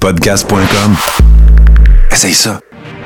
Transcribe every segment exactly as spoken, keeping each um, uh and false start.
podcast point com. Essaye ça.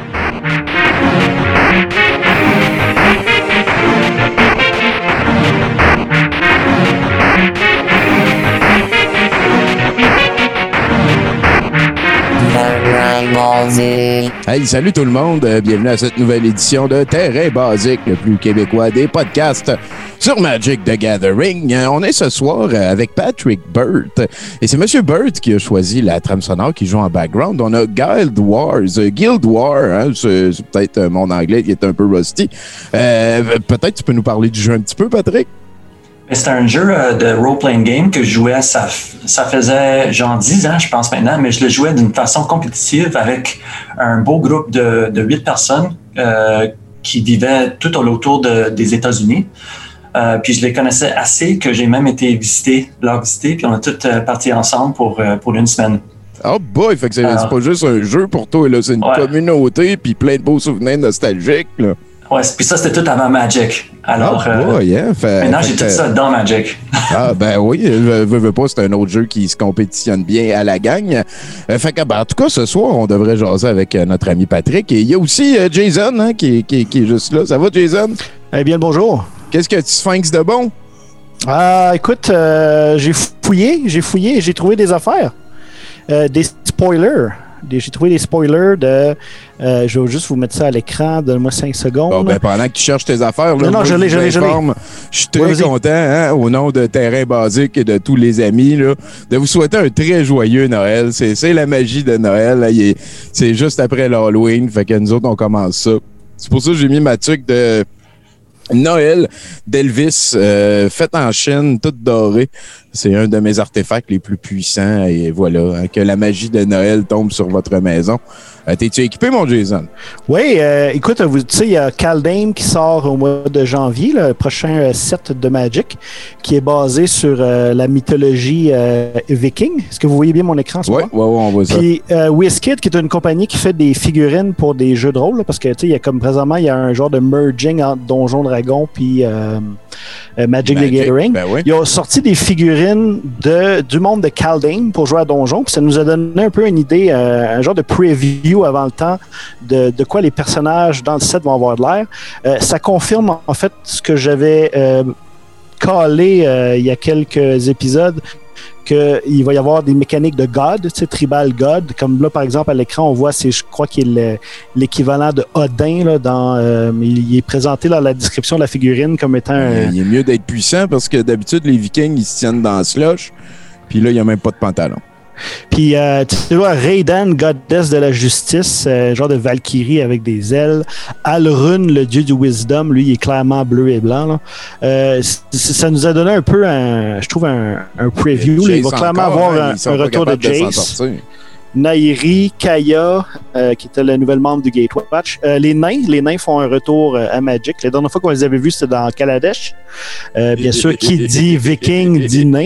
Hey, salut tout le monde, bienvenue à cette nouvelle édition de Terrain Basique, le plus québécois des podcasts sur Magic the Gathering. On est ce soir avec Patrick Burt, et c'est Monsieur Burt qui a choisi la trame sonore qui joue en background. On a Guild Wars, Guild War, hein, c'est, c'est peut-être mon anglais qui est un peu rusty. Euh, peut-être tu peux nous parler du jeu un petit peu, Patrick? C'est un jeu euh, de role-playing game que je jouais, ça, ça faisait genre dix ans, je pense maintenant, mais je le jouais d'une façon compétitive avec un beau groupe de, de huit personnes euh, qui vivaient tout autour de, des États-Unis. Euh, puis je les connaissais assez que j'ai même été visiter, leur visiter, puis on a tous euh, parti ensemble pour, euh, pour une semaine. Oh boy, fait que c'est, Alors, c'est pas juste un jeu pour toi, là, c'est une ouais. communauté, puis plein de beaux souvenirs nostalgiques, là. Ouais, puis ça, c'était tout avant Magic. Alors, ah, boy, euh, yeah. fait, maintenant, fait j'ai que... tout ça dans Magic. Ah, ben oui, veux, veux pas, c'est un autre jeu qui se compétitionne bien à la gang. Euh, fait que, ben, en tout cas, ce soir, on devrait jaser avec euh, notre ami Patrick. Et il y a aussi euh, Jason, hein, qui, qui, qui est juste là. Ça va, Jason? Eh bien, le bonjour. Qu'est-ce que tu sphinx de bon? Ah, écoute, euh, j'ai fouillé, j'ai fouillé et j'ai trouvé des affaires. Euh, des spoilers. J'ai trouvé des spoilers de... Euh, je vais juste vous mettre ça à l'écran. Donne-moi cinq secondes. Bon, ben, pendant que tu cherches tes affaires, là, non, non, je l'ai, je l'ai, je l'ai. Je suis très ouais, content, hein, au nom de Terrain Basique et de tous les amis, là, de vous souhaiter un très joyeux Noël. C'est, c'est la magie de Noël. Là, est, c'est juste après l'Halloween. Fait que nous autres, on commence ça. C'est pour ça que j'ai mis ma tuque de Noël d'Elvis, euh, faite en Chine, toute dorée. C'est un de mes artefacts les plus puissants. Et voilà, hein, que la magie de Noël tombe sur votre maison. Euh, t'es-tu équipé, mon Jason? Oui, euh, écoute, vous, tu sais, il y a Kaldheim qui sort au mois de janvier, là, le prochain euh, set de Magic, qui est basé sur euh, la mythologie euh, viking. Est-ce que vous voyez bien mon écran en ce moment? Oui, oui, on voit ça. Puis euh, WizKid, qui est une compagnie qui fait des figurines pour des jeux de rôle, là, parce que, tu sais, il y a comme présentement, il y a un genre de merging entre Donjon Dragon puis euh, euh, Magic, Magic the Gathering. Ben oui. Ils ont sorti des figurines de, du monde de Kaldheim pour jouer à Donjon, puis ça nous a donné un peu une idée, euh, un genre de preview avant le temps de, de quoi les personnages dans le set vont avoir de l'air. Euh, ça confirme en fait ce que j'avais euh, calé euh, il y a quelques épisodes, qu'il va y avoir des mécaniques de God, tu sais, tribal God, comme là par exemple à l'écran on voit, c'est, je crois qu'il est le, l'équivalent de Odin là, dans, euh, il est présenté dans la description de la figurine comme étant un... Il est mieux d'être puissant parce que d'habitude les Vikings ils se tiennent dans le slush, puis là il n'y a même pas de pantalon. Puis, euh, tu vois, Raiden, goddess de la justice, euh, genre de Valkyrie avec des ailes. Alrun, le dieu du wisdom, lui, il est clairement bleu et blanc. Là. Euh, ça nous a donné un peu, un, je trouve, un, un preview. Là. Il va clairement encore, avoir hein, un, un retour de Jace. Nairi, Kaya, euh, qui était le nouvel membre du Gatewatch. Euh, les nains, les nains font un retour euh, à Magic. La dernière fois qu'on les avait vus, c'était dans Kaladesh. Euh, bien sûr, qui dit viking dit nain.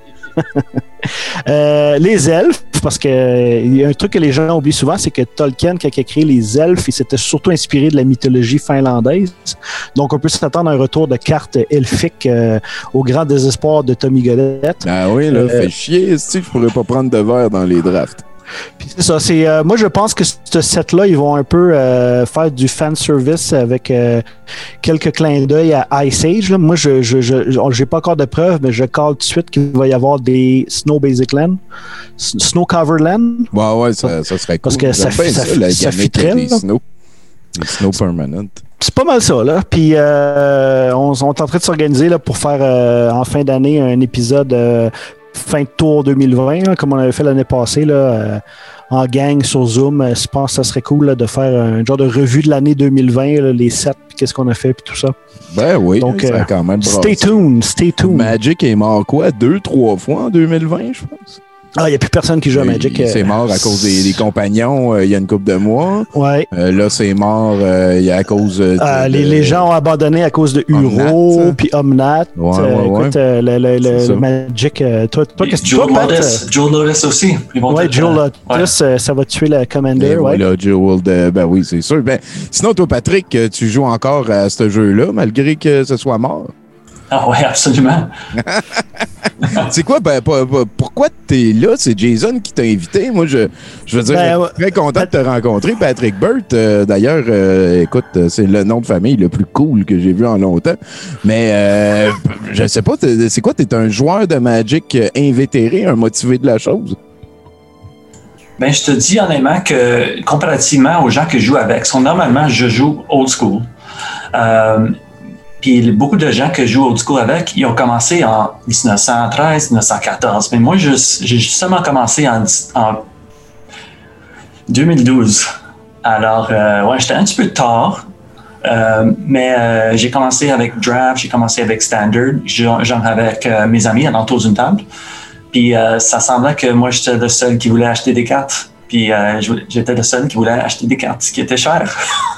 euh, les elfes, parce que il y a un truc que les gens oublient souvent, c'est que Tolkien, quand il a créé les elfes, il s'était surtout inspiré de la mythologie finlandaise. Donc, on peut s'attendre à un retour de cartes elfiques euh, au grand désespoir de Tommy Godette. Ah oui, là, euh, fait chier, si je pourrais pas prendre de verre dans les drafts. Puis c'est ça, c'est, euh, moi je pense que ce set-là, ils vont un peu euh, faire du fan service avec euh, quelques clins d'œil à Ice Age. Là. Moi, je, je, je, j'ai pas encore de preuves, mais je cale tout de suite qu'il va y avoir des Snow Basic Land, Snow Covered Land. Ouais, ouais, ça, ça serait cool. Parce que ça, ça, ça, ça, ça fitterait. Les snow, les snow permanent. C'est pas mal ça, là. Puis, euh, on, on est en train de s'organiser là, pour faire euh, en fin d'année un épisode euh, fin de tour deux mille vingt, là, comme on avait fait l'année passée, là, euh, en gang sur Zoom. Je pense que ça serait cool là, de faire un genre de revue de l'année deux mille vingt, là, les sets, puis qu'est-ce qu'on a fait, puis tout ça. Ben oui, donc ça a quand même euh, stay tuned, stay tuned. Magic est mort quoi, deux, trois fois en deux mille vingt, je pense. Ah, il n'y a plus personne qui joue à Magic. Il, c'est mort à cause des, des compagnons euh, il y a une couple de mois. Ouais. Euh, là, c'est mort euh, il y a à cause euh, de, euh, les, de... les gens ont abandonné à cause de Uro, puis Omnat. Ouais, euh, ouais, écoute, ouais. euh, le, le, le, le Magic... Euh, toi, toi qu'est-ce que tu Joe vois, Lotus. Joe Lotus aussi. Ouais, Joe Lotus, ouais. euh, ça va tuer le Commander. Et ouais. Voilà, Joe de... Ben oui, c'est sûr. Ben, sinon, toi, Patrick, tu joues encore à ce jeu-là, malgré que ce soit mort? Ah oui, absolument. C'est quoi, ben, pourquoi t'es là? C'est Jason qui t'a invité. Moi, je, je veux dire, ben, je suis très content de te rencontrer, Patrick Burt. Euh, d'ailleurs, euh, écoute, c'est le nom de famille le plus cool que j'ai vu en longtemps. Mais euh, je sais pas, c'est quoi? T'es un joueur de Magic invétéré, un motivé de la chose? Ben, je te dis honnêtement que comparativement aux gens que je joue avec, sont normalement, je joue old school. Euh, Puis beaucoup de gens que je joue old school avec, ils ont commencé en dix-neuf cent treize, dix-neuf cent quatorze. Mais moi, j'ai justement commencé en, en deux mille douze. Alors, euh, ouais, j'étais un petit peu tard. Euh, mais euh, j'ai commencé avec Draft, j'ai commencé avec Standard, genre avec euh, mes amis autour d'une table. Puis euh, ça semblait que moi, j'étais le seul qui voulait acheter des cartes. Puis euh, j'étais le seul qui voulait acheter des cartes, ce qui était cher.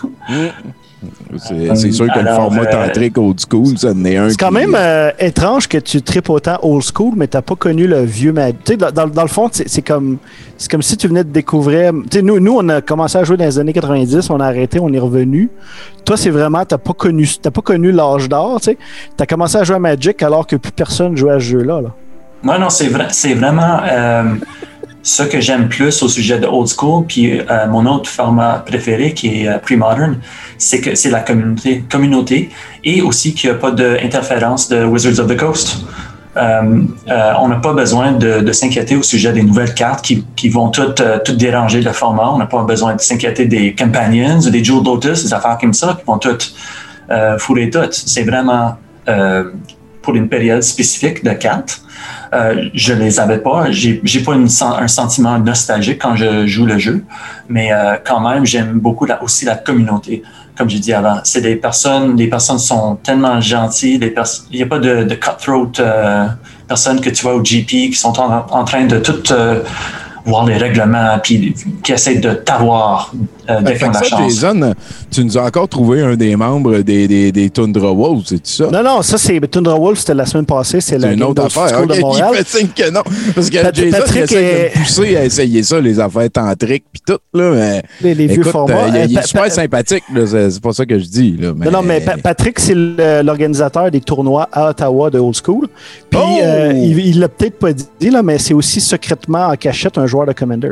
C'est sûr que Alors, le format euh, tantrique old school, ça en est un. C'est quand qui... même euh, étrange que tu tripes autant old school, mais tu n'as pas connu le vieux Magic. Tu sais, dans, dans, dans le fond, c'est comme, comme si tu venais de découvrir. Tu sais, nous, nous, on a commencé à jouer dans les années quatre-vingt-dix, on a arrêté, on est revenu. Toi, c'est vraiment, tu n'as pas connu, t'as pas connu l'âge d'or. Tu as commencé à jouer à Magic alors que plus personne jouait à ce jeu-là. Là. Non, non, c'est vrai, c'est vraiment. Euh... Ce que j'aime plus au sujet de old school, puis euh, mon autre format préféré qui est euh, pre-modern, c'est que c'est la communauté, communauté et aussi qu'il n'y a pas d'interférence de Wizards of the Coast. Euh, euh, on n'a pas besoin de, de s'inquiéter au sujet des nouvelles cartes qui, qui vont toutes, euh, toutes déranger le format. On n'a pas besoin de s'inquiéter des Companions ou des Jewel Lotus, des affaires comme ça qui vont toutes euh, fourrer toutes. C'est vraiment euh, pour une période spécifique de cartes. Euh, je les avais pas. J'ai, j'ai pas une, un sentiment nostalgique quand je joue le jeu, mais euh, quand même, j'aime beaucoup la, aussi la communauté. Comme j'ai dit avant, c'est des personnes, les personnes sont tellement gentilles. Des pers- il n'y a pas de, de cutthroat euh, personnes que tu vois au G P qui sont en, en train de tout euh, voir les règlements puis qui essaient de t'avoir euh, dès qu'ils ont la chance. Jason, tu nous as encore trouvé un des membres des, des, des Tundra Wolves, c'est ça? Non, non, ça c'est Tundra Wolves, c'était la semaine passée, c'est, c'est la une autre affaire. Okay, de Montréal. Il fait signe que non. Parce que Pat- Jason Patrick essaie est... de me pousser à essayer ça, les affaires tantriques puis tout. Là, mais, les, les vieux écoute, formats. Euh, il, il est pa- super pa- sympathique, là, c'est, c'est pas ça que je dis. Là, mais... Non, non, mais pa- Patrick, c'est le, l'organisateur des tournois à Ottawa de Old School. Puis oh! euh, il, il l'a peut-être pas dit, là, mais c'est aussi secrètement en cachette un joueur de Commander.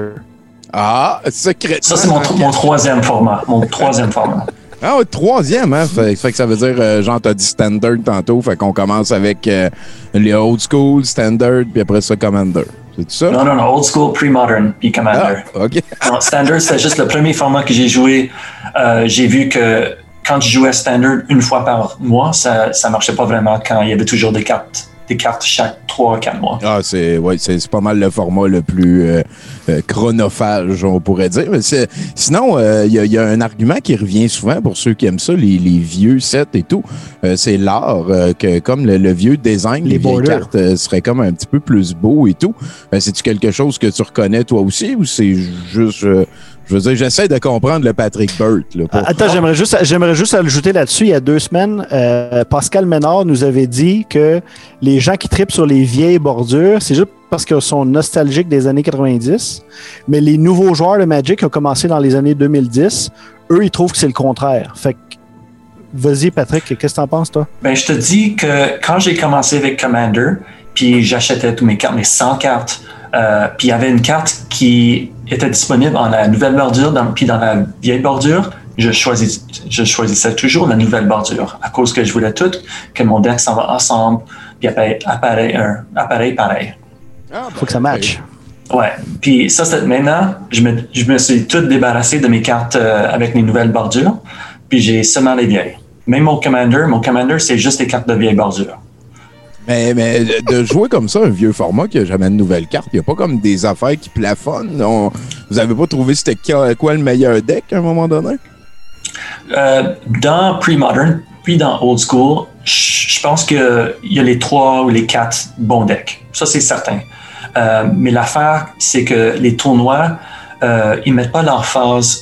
Ah, secrètement. Ça, c'est mon, mon troisième format. Mon troisième format. Ah, ouais, troisième, hein? Fait, fait que ça veut dire, euh, genre, t'as dit Standard tantôt, fait qu'on commence avec euh, les Old School, Standard, puis après ça, Commander. C'est tout ça? Non, non, non. Old School, Pre-Modern, puis Commander. Ah, OK. Non, Standard, c'est juste le premier format que j'ai joué. Euh, j'ai vu que quand je jouais Standard une fois par mois, ça ça marchait pas vraiment quand il y avait toujours des cartes. Des cartes chaque trois à quatre mois. Ah, c'est, ouais, c'est, c'est pas mal le format le plus euh, euh, chronophage, on pourrait dire. Mais c'est, sinon, il euh, y, y a un argument qui revient souvent pour ceux qui aiment ça, les, les vieux sets et tout. Euh, c'est l'art, euh, que comme le, le vieux design, les, les vieilles cartes euh, seraient comme un petit peu plus beau et tout. Euh, c'est-tu quelque chose que tu reconnais toi aussi ou c'est juste... Euh, Je veux dire, j'essaie de comprendre le Patrick Burt. Là, pour... Attends, j'aimerais juste, j'aimerais juste ajouter là-dessus. Il y a deux semaines, euh, Pascal Ménard nous avait dit que les gens qui trippent sur les vieilles bordures, c'est juste parce qu'ils sont nostalgiques des années quatre-vingt-dix. Mais les nouveaux joueurs de Magic qui ont commencé dans les années deux mille dix, eux, ils trouvent que c'est le contraire. Fait que, vas-y, Patrick, qu'est-ce que t'en penses, toi? Ben, je te dis que quand j'ai commencé avec Commander, puis j'achetais toutes mes cartes, mes cent cartes, euh, puis il y avait une carte qui était disponible dans la nouvelle bordure, dans, puis dans la vieille bordure, je, choisis, je choisissais toujours la nouvelle bordure, à cause que je voulais tout, que mon deck s'en va ensemble, puis apparaît, apparaît, un, apparaît pareil. Ah, faut que ça matche. Ouais, puis ça, c'est maintenant, je me, je me suis tout débarrassé de mes cartes euh, avec les nouvelles bordures, puis j'ai seulement les vieilles. Même mon Commander, mon Commander, c'est juste des cartes de vieille bordure. Mais, mais de jouer comme ça, un vieux format qui n'a jamais de nouvelles cartes, il n'y a pas comme des affaires qui plafonnent. On, vous n'avez pas trouvé c'était quoi le meilleur deck à un moment donné? Euh, dans Pre-Modern, puis dans Old School, je pense qu'il y a les trois ou les quatre bons decks. Ça, c'est certain. Euh, mais l'affaire, c'est que les tournois, euh, ils ne mettent pas l'emphase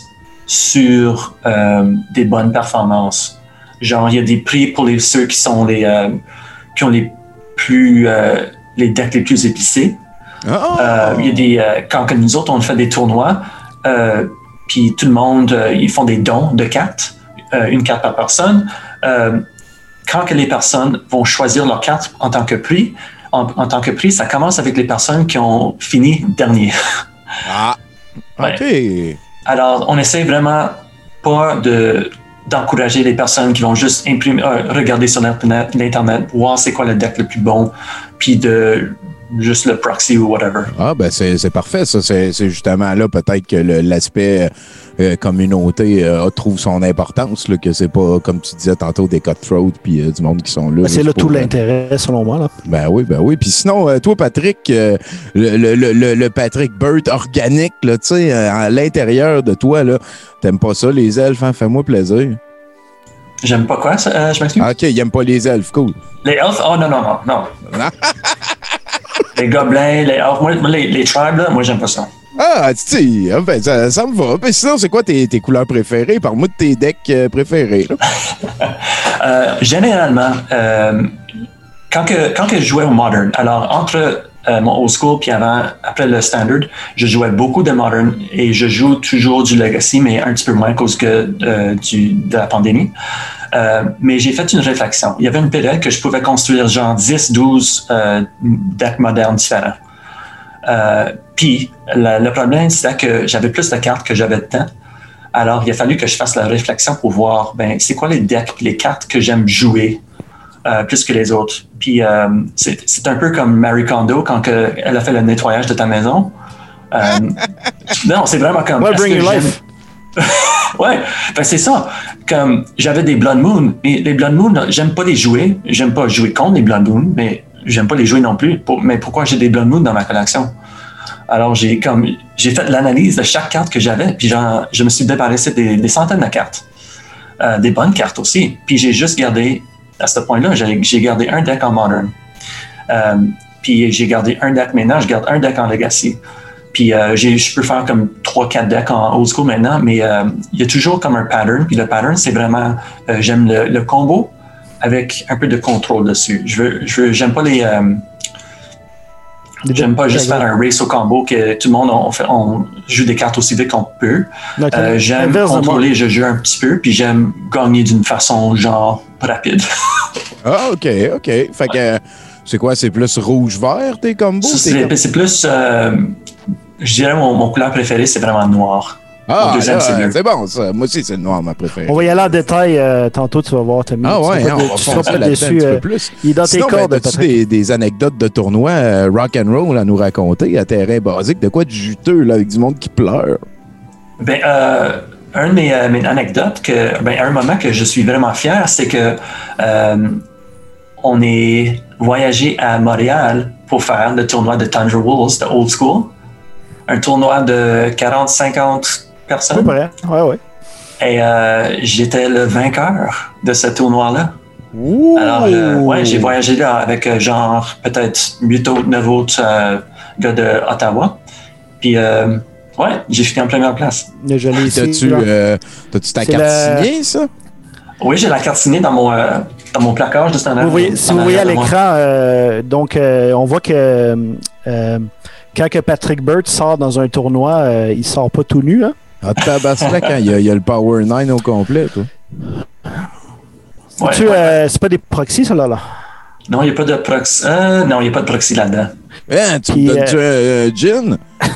sur euh, des bonnes performances. Genre, il y a des prix pour les, ceux qui sont les, euh, qui ont les plus euh, les decks les plus épicés. Oh. Euh, il y a des euh, quand que nous autres on fait des tournois, euh, puis tout le monde euh, ils font des dons de cartes, euh, une carte par personne. Euh, quand que les personnes vont choisir leur carte en tant que prix, en, en tant que prix, ça commence avec les personnes qui ont fini dernier. Ah, OK. Ouais. Alors, on essaie vraiment pas de, d'encourager les personnes qui vont juste imprimer, euh, regarder sur l'Internet, l'Internet, voir c'est quoi le deck le plus bon, puis de juste le proxy ou whatever. Ah, ben c'est, c'est parfait, ça. C'est, c'est justement là peut-être que le, l'aspect euh, communauté euh, trouve son importance, là, que c'est pas, comme tu disais tantôt, des cutthroats puis euh, du monde qui sont là. Ben, c'est là, là pour, tout euh, l'intérêt, selon moi. Là. Ben oui, ben oui. Puis sinon, euh, toi, Patrick, euh, le, le, le, le Patrick Burt organique, là, tu sais, euh, à l'intérieur de toi, là, t'aimes pas ça, les elfes, hein? Fais-moi plaisir. J'aime pas quoi, ça? Euh, je m'excuse? OK, il aime pas les elfes, cool. Les elfes? Oh non, non, non, non. Les gobelins, les elfes, moi, les, les tribes, là, moi, j'aime pas ça. Ah, tu sais, ben, ça, ça me va. Ben, sinon, c'est quoi tes, tes couleurs préférées? Parle-moi de tes decks euh, préférés. euh, généralement, euh, quand, que, quand que je jouais au Modern, alors entre euh, mon old school puis avant, après le Standard, je jouais beaucoup de Modern et je joue toujours du Legacy, mais un petit peu moins à cause que, euh, du, de la pandémie. Euh, mais j'ai fait une réflexion. Il y avait une période que je pouvais construire genre dix douze euh, decks modernes différents. Euh, Puis, le, le problème, c'était que j'avais plus de cartes que j'avais de temps. Alors, il a fallu que je fasse la réflexion pour voir, ben, c'est quoi les decks, les cartes que j'aime jouer euh, plus que les autres. Puis, euh, c'est, c'est un peu comme Marie Kondo quand que, elle a fait le nettoyage de ta maison. Euh, non, c'est vraiment comme... Well, bring your life. Ouais, ben c'est ça. Comme j'avais des Blood Moon, mais les Blood Moon, j'aime pas les jouer. J'aime pas jouer contre les Blood Moon, mais j'aime pas les jouer non plus. Pour, mais pourquoi j'ai des Blood Moon dans ma collection? Alors j'ai comme j'ai fait l'analyse de chaque carte que j'avais, puis genre, je me suis débarrassé des, des centaines de cartes, euh, des bonnes cartes aussi. Puis j'ai juste gardé à ce point-là, j'ai, j'ai gardé un deck en Modern, euh, puis j'ai gardé un deck maintenant, je garde un deck en Legacy. Puis euh, j'ai, je peux faire comme trois quatre decks en old school maintenant, mais euh, il y a toujours comme un pattern. Puis le pattern, c'est vraiment, euh, j'aime le, le combo avec un peu de contrôle dessus. Je veux, je veux, j'aime pas les, euh, j'aime pas juste faire un race au combo que tout le monde on, fait, on joue des cartes aussi vite qu'on peut. Euh, j'aime contrôler, je joue un petit peu, puis j'aime gagner d'une façon genre rapide. Ah ok, ok. Fait que c'est quoi, c'est plus rouge-vert tes combos? C'est, c'est, c'est plus, euh, je dirais mon, mon couleur préférée, c'est vraiment noir. Ah, deuxième, là, c'est, c'est bon, ça. Moi aussi, c'est le noir, ma préférée. On va y aller en détail euh, tantôt, tu vas voir, Tommy. Ah ouais, hein, de, on va tu seras faire pas déçu. Un euh, peu plus. Il est dans Sinon, tes cordes, ben, as-tu des, des anecdotes de tournois euh, rock and roll à nous raconter à terrain basique? De quoi de juteux, là, avec du monde qui pleure? Ben, euh, un de mes, euh, mes anecdotes, que, ben, un moment que je suis vraiment fier, c'est que euh, on est voyagé à Montréal pour faire le tournoi de Thunder Wolves de Old School. Un tournoi de quarante à cinquante personnes. Oui, vrai. Ouais, ouais. Et euh, j'étais le vainqueur de ce tournoi-là. Ouh. Alors, euh, ouais, j'ai voyagé là avec euh, genre peut-être huit autres, neuf autres euh, gars de Ottawa. Puis, euh, ouais, j'ai fini en première place. Je l'ai ici, t'as-tu, euh, t'as-tu ta c'est carte la... signée, ça? Oui, j'ai la carte signée dans mon, euh, dans mon placard juste en avant. Vous voyez, si vous voyez à l'écran, euh, donc, euh, on voit que euh, quand que Patrick Burt sort dans un tournoi, euh, il sort pas tout nu, hein? Ah, tabaslac, hein? Il y a, il y a le Power neuf au complet, toi. Ouais, tu, ouais, euh, c'est pas des proxys, ça, là, là? Non, il n'y a pas de proxy. Euh, non, il n'y a pas de proxy là-dedans. Hein, tu Puis, me donnes-tu euh, un gin?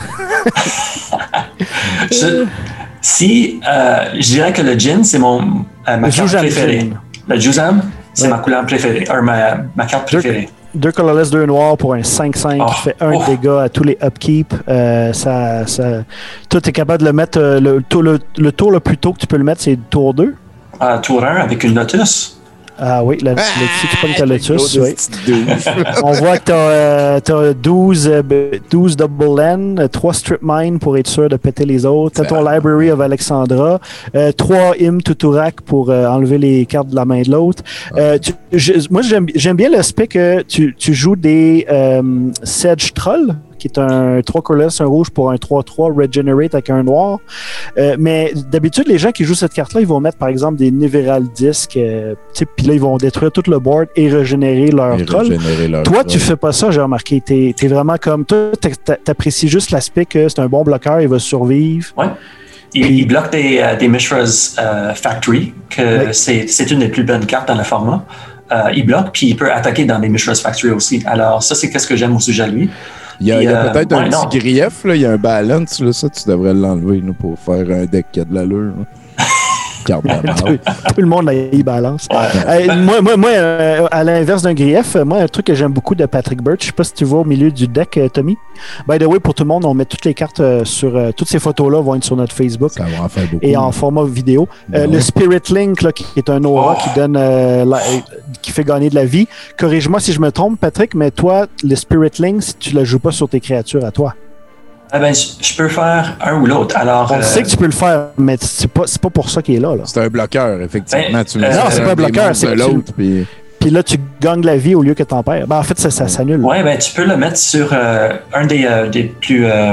je, si, euh, je dirais que le gin, c'est mon, euh, ma le carte préférée. Gin. Le Juzam, c'est ouais. ma couleur préférée, ou ma, ma carte préférée. Deux, deux colorless, deux noirs pour un cinq cinq oh, qui fait un oh. dégât à tous les upkeep. Euh, ça, ça, toi, tu es capable de le mettre, euh, le, tour, le, le tour le plus tôt que tu peux le mettre, c'est tour deux. Euh, tour un avec une Lotus. Ah oui, là, ah, là-dessus, tu prends ta Lotus. Oui. douze. On voit que tu as euh, douze, euh, douze Double Land, trois Strip Mine pour être sûr de péter les autres. Tu as ton Library of Alexandra, euh, trois Hymn Tuturak pour euh, enlever les cartes de la main de l'autre. Euh, tu, je, moi, j'aime, j'aime bien l'aspect que tu, tu joues des euh, Sedge Troll, qui est un trois colorless, un rouge pour un trois trois Regenerate avec un noir. Euh, mais d'habitude, les gens qui jouent cette carte-là, ils vont mettre par exemple des Neveral Discs, euh, puis là, ils vont détruire tout le board et régénérer leur et troll. Régénérer leur toi, troll. tu fais pas ça, j'ai remarqué. T'es, t'es vraiment comme. Toi, t'apprécies juste l'aspect que c'est un bon bloqueur, il va survivre. Ouais. Il, puis, il bloque des, euh, des Mishra's euh, Factory, que ouais. c'est, c'est une des plus bonnes cartes dans le format. euh, il bloque, puis il peut attaquer dans les Mishra's Factory aussi. Alors, ça, c'est qu'est-ce que j'aime au sujet de lui. Il y a, puis, il y a peut-être euh, un ouais, petit non. grief, là. Il y a un balance, là. Ça, tu devrais l'enlever là, pour faire un deck qui a de l'allure. tout, tout le monde a y balance. Ouais. Euh, moi, moi, moi euh, à l'inverse d'un grief, moi, un truc que j'aime beaucoup de Patrick Birch, je sais pas si tu vois au milieu du deck, euh, Tommy. By the way, pour tout le monde, on met toutes les cartes euh, sur... Euh, toutes ces photos-là vont être sur notre Facebook. Ça va en faire beaucoup. Et en format vidéo. Ben euh, ouais. Le Spirit Link, là, qui est un aura Oh. qui donne euh, la, euh, qui fait gagner de la vie. Corrige-moi si je me trompe, Patrick, mais toi, le Spirit Link, si tu la joues pas sur tes créatures à toi. Ah ben, je je peux faire un ou l'autre. Alors, On euh, sait que tu peux le faire, mais c'est pas, c'est pas pour ça qu'il est là. là. C'est un bloqueur, effectivement. Ben, tu euh, mets non, c'est pas un des bloqueur, monstres c'est de que tu- l'autre. Puis... Puis là, tu gagnes la vie au lieu que t'en perds. Ben, en fait, ça, ça s'annule. ouais, ben, tu peux le mettre sur euh, un des, euh, des plus euh,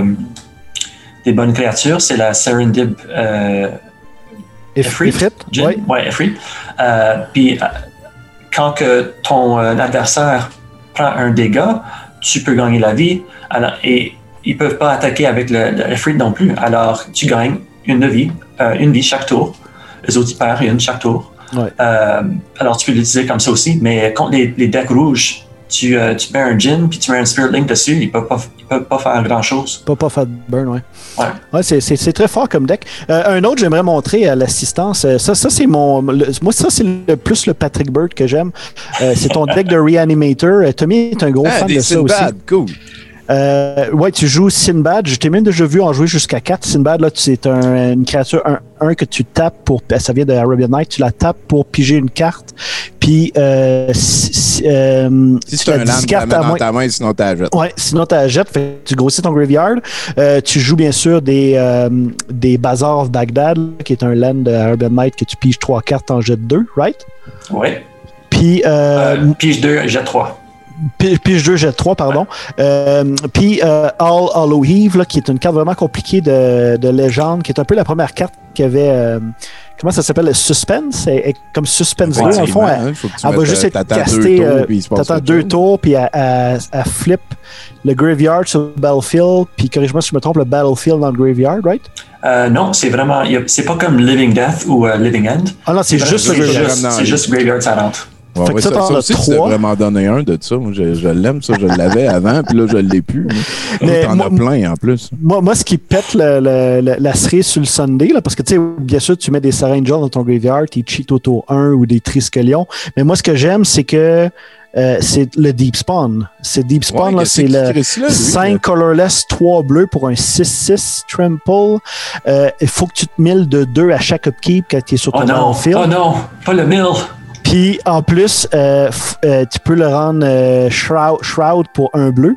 des bonnes créatures, c'est la Serendib euh, Ifrit. Ifrit. Djinn. Ouais. Ouais, Ifrit. Euh, Puis euh, quand que ton euh, adversaire prend un dégât, tu peux gagner la vie. Alors, et ils peuvent pas attaquer avec le, le Ifrit non plus. Alors, tu gagnes une vie, euh, une vie chaque tour. Les autres, ils perdent une chaque tour. Ouais. Euh, alors, tu peux l'utiliser comme ça aussi, mais contre les, les decks rouges, tu, euh, tu mets un Djinn puis tu mets un Spirit Link dessus, ils peuvent pas, ils peuvent pas faire grand-chose. Pas pas faire de burn, ouais. Ouais. Ouais, c'est, c'est, c'est très fort comme deck. Euh, un autre, j'aimerais montrer à l'assistance. Euh, ça, ça c'est mon. Le, moi, ça, c'est le plus le Patrick Bird que j'aime. Euh, c'est ton deck de Reanimator. Euh, Tommy est un gros Ah, fan des de ça aussi. Sinbad, cool. Euh, ouais, tu joues Sinbad. Je t'ai même déjà vu en jouer jusqu'à quatre. Sinbad, là, c'est un, une créature un un que tu tapes pour. Ça vient de Arabian Night. Tu la tapes pour piger une carte. Puis, euh, si, si, euh, Si tu c'est la un land, tu la discartes mets à dans moins- ta main, sinon tu la jettes. Ouais, sinon tu la jettes, fait que tu grossis ton graveyard. Euh, tu joues bien sûr des, euh, des Bazaar of Baghdad, qui est un land de Urban Night que tu piges trois cartes, en jettes deux, right? Ouais. Puis, euh, Euh, pige deux, jet trois. pi- pige deux, jette trois, pardon. Euh, puis euh, All Hallow Eve, là, qui est une carte vraiment compliquée de, de légende, qui est un peu la première carte qui avait. Euh, comment ça s'appelle? Le Suspense? Elle est comme Suspense deux, dans le fond. Elle, hein, faut que tu elle va mettes, juste euh, être t'attends castée. deux tours, euh, puis il se passe T'attends quelque deux chose. tours, puis elle, elle, elle flip le graveyard sur le battlefield. Puis corrige-moi si je me trompe, le battlefield dans le graveyard, right? Euh, non, c'est vraiment. y a- C'est pas comme Living Death ou euh, Living End. Ah non, c'est juste le C'est graveyard. juste, Non, c'est il- juste Graveyard Silent. Ouais, Fait que ouais, ça, ça, t'en ça as aussi, tu trois. t'es vraiment donné un de ça. Moi, je, je l'aime, ça. Je l'avais avant, puis là, je l'ai plus. Mais T'en moi- as plein, en plus. Moi, moi, ce qui pète le, le- le- la cerise sur le Sunday, là, parce que, tu sais, bien sûr, tu mets des Serangel dans ton graveyard, tes cheat auto un ou des Triskelion. Mais moi, ce que j'aime, c'est que euh, c'est le Deep Spawn. C'est Deep Spawn, Ouais, là, qu'est-ce c'est qu'il le crée là, lui, cinq là? colorless, trois bleus pour un six six trample. Euh, Il faut que tu te milles de deux à chaque upkeep quand tu es sur Oh ton non, battlefield. oh non, pas le mill. Puis en plus, euh, f- euh, tu peux le rendre euh, shroud, shroud pour un bleu.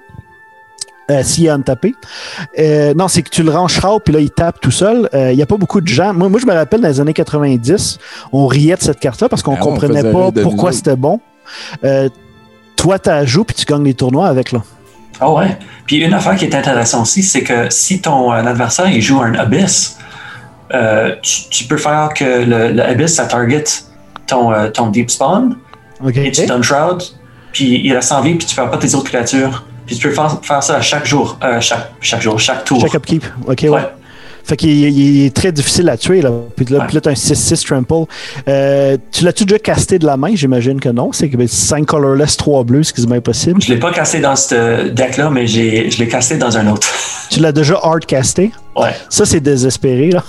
Euh, s'il est untapé. Euh, non, c'est que tu le rends shroud, puis là, il tape tout seul. Il euh, n'y a pas beaucoup de gens. Moi, moi, je me rappelle, dans les années quatre-vingt-dix, on riait de cette carte-là parce qu'on Ah, on comprenait faisait pas rire de nous pourquoi autres. c'était bon. Euh, toi, tu joues, puis tu gagnes les tournois avec, là. Oh ouais. Puis une affaire qui est intéressante aussi, c'est que si ton euh, adversaire il joue un Abyss, euh, tu, tu peux faire que le, le Abyss, ça target ton, euh, ton Deep Spawn, OK? et tu donnes Shroud, puis il reste en vie, puis tu perds pas tes autres créatures. Puis tu peux faire, faire ça à chaque jour, euh, chaque, chaque jour, chaque tour. Chaque upkeep. OK, ouais. Ouais. Fait qu'il est- il est très difficile à tuer, là. Puis là, Ouais. puis là t'as un six six trample. Euh, tu l'as-tu déjà casté de la main? J'imagine que non. C'est que cinq colorless, trois bleus, c'est quasiment impossible. Je l'ai pas cassé dans ce deck-là, mais j'ai, je l'ai cassé dans un autre. Tu l'as déjà hard casté? Ouais. Ça, c'est désespéré, là.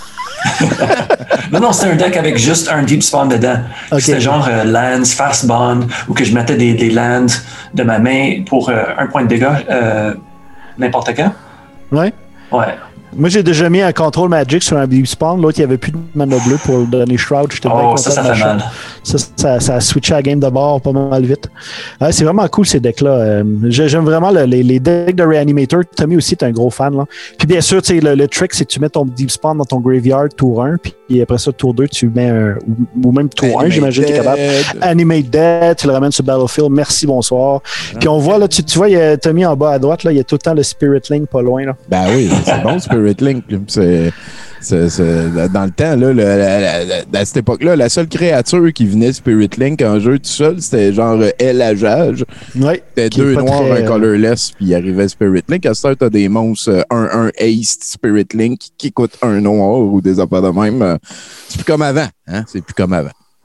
Non, non, c'était un deck avec juste un Deep Spawn dedans. Ok. C'était genre euh, lands, fast bond, ou que je mettais des, des lands de ma main pour euh, un point de dégâts euh, n'importe quand. Ouais. Ouais. Moi, j'ai déjà mis un control magic sur un Deep Spawn. L'autre, il n'y avait plus de mana bleu pour donner Shroud. J'étais bien Oh, content ça, ça de ma fait shot. mal. Ça, ça, ça a switché la game de bord pas mal vite. Ouais, c'est vraiment cool ces decks-là. Euh, j'ai- j'aime vraiment le- les, les decks de Reanimator. Tommy aussi est un gros fan. Là. Puis bien sûr, tu sais, le, le trick, c'est que tu mets ton Deep Spawn dans ton graveyard tour un, puis après ça, tour deux, tu mets un. Ou, ou même tour un, j'imagine que tu es capable. Animate Dead, tu le ramènes sur Battlefield. Merci, bonsoir. Puis on voit, là, tu, tu vois, il y a Tommy en bas à droite, là, il y a tout le temps le Spirit Link pas loin. Là. Ben oui, c'est bon, Spirit Link. C'est, c'est, c'est- dans le temps, là, le- la- la- la- à cette époque-là, la seule créature qui venait Spirit Link en jeu tout seul, c'était genre El Ajage. Ouais. C'était Qui est deux pas noirs, très, un euh, colorless, puis il arrivait Spirit Link. À ce temps, t'as des monstres un un Ace Spirit Link qui coûtent un noir ou des affaires de même. Euh, C'est plus comme avant. Hein? C'est plus comme avant.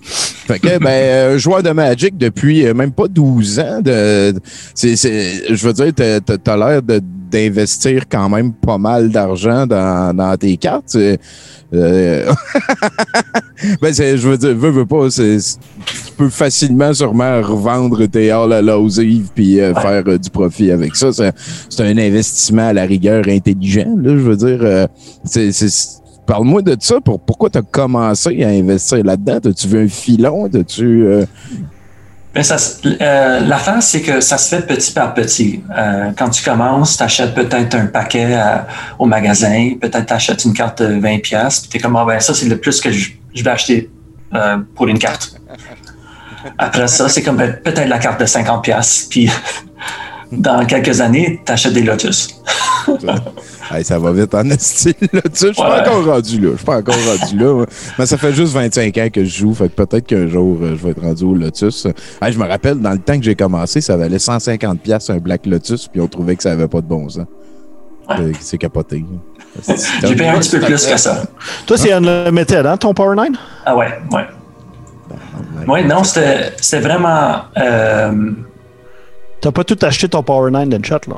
Fait que, ben, euh, joueur de Magic depuis euh, même pas douze ans. De, c'est, c'est, je veux dire, t'as, t'as l'air de, d'investir quand même pas mal d'argent dans, dans tes cartes. Euh, ben, c'est, je veux dire, veux, veux pas, c'est, tu peux facilement sûrement revendre tes All Alosive puis euh, ouais. faire euh, du profit avec ça. C'est, c'est un investissement à la rigueur intelligent, là, je veux dire. Euh, c'est, c'est Parle-moi de ça. Pour, pourquoi tu as commencé à investir là-dedans? As-tu vu un filon? As-tu, euh... Ben ça, euh, l'affaire, c'est que ça se fait petit par petit. Euh, quand tu commences, tu achètes peut-être un paquet à, au magasin, peut-être tu achètes une carte de vingt dollars, puis tu es comme, ah, ben ça, c'est le plus que je, je vais acheter euh, pour une carte. Après ça, c'est comme ben, peut-être la carte de cinquante dollars, puis dans quelques années, tu achètes des Lotus. Hey, ça va vite en style, là. Je suis pas encore rendu là. Je suis pas encore rendu là. Mais ça fait juste vingt-cinq ans que je joue. Fait que peut-être qu'un jour, euh, je vais être rendu au Lotus. Hey, je me rappelle, dans le temps que j'ai commencé, ça valait cent cinquante dollars un Black Lotus, puis on trouvait que ça avait pas de bon sens. Ouais. C'est capoté. J'ai payé un petit peu plus que ça. Toi, c'est Unlimited, hein, ton Power neuf? Ah ouais, ouais. Ouais, non, c'était, c'était vraiment... Euh... T'as pas tout acheté ton Power neuf d'une shot, là?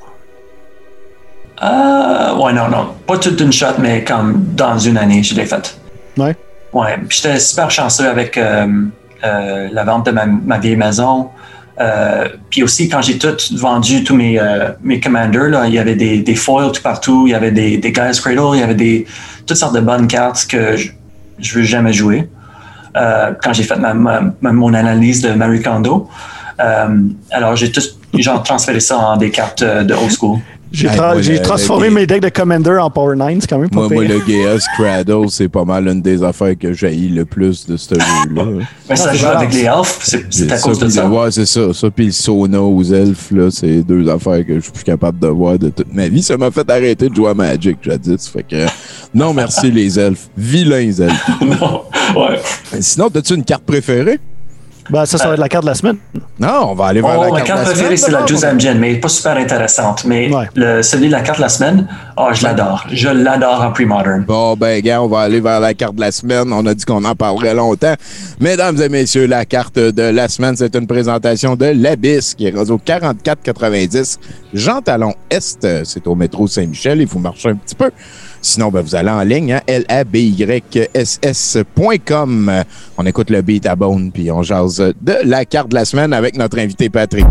Euh, ouais, non, non. Pas toute une shot, mais comme dans une année, je l'ai faite. Ouais. Ouais. Puis j'étais super chanceux avec euh, euh, la vente de ma, ma vieille maison. Euh, puis aussi, quand j'ai tout vendu, tous mes, euh, mes commanders, là, il y avait des, des foils tout partout, il y avait des, des Gaia's Cradle, il y avait des, toutes sortes de bonnes cartes que je ne veux jamais jouer. Euh, quand j'ai fait ma, ma, ma, mon analyse de Marie Kondo. Euh, alors, j'ai tout genre, transféré ça en des cartes de old school. J'ai, tra- hey, moi, j'ai le, transformé le, mes decks de Commander en Power neuf, c'est quand même pas moi, moi, le Gaia's Cradle, c'est pas mal une des affaires que j'haïs le plus de ce jeu-là. Mais ça joue avec les elfes, c'est, c'est à cause de ça. Ouais, c'est ça. Ça, puis le Sona aux elfes, là, c'est deux affaires que je suis plus capable de voir de toute ma vie. Ça m'a fait arrêter de jouer à Magic, jadis. Fait que, non, merci les elfes. Vilains elfes. Non, ouais. Sinon, as-tu une carte préférée? Ben, ça, ça va être la carte de la semaine. Non, on va aller vers oh, la carte, carte de la préférée, semaine. c'est la douzième gen, mais pas super intéressante. Mais ouais. le, celui de la carte de la semaine, oh, je l'adore. Je l'adore en pre-modern. Bon, ben, gars, on va aller vers la carte de la semaine. On a dit qu'on en parlerait longtemps. Mesdames et messieurs, la carte de la semaine, c'est une présentation de l'Abyss, qui est rendue au quarante-quatre quatre-vingt-dix. Jean Talon Est, c'est au métro Saint-Michel. Il faut marcher un petit peu. Sinon, ben, vous allez en ligne, hein, L A B Y S S point com. On écoute le beat à bone, puis on jase de la carte de la semaine avec notre invité Patrick.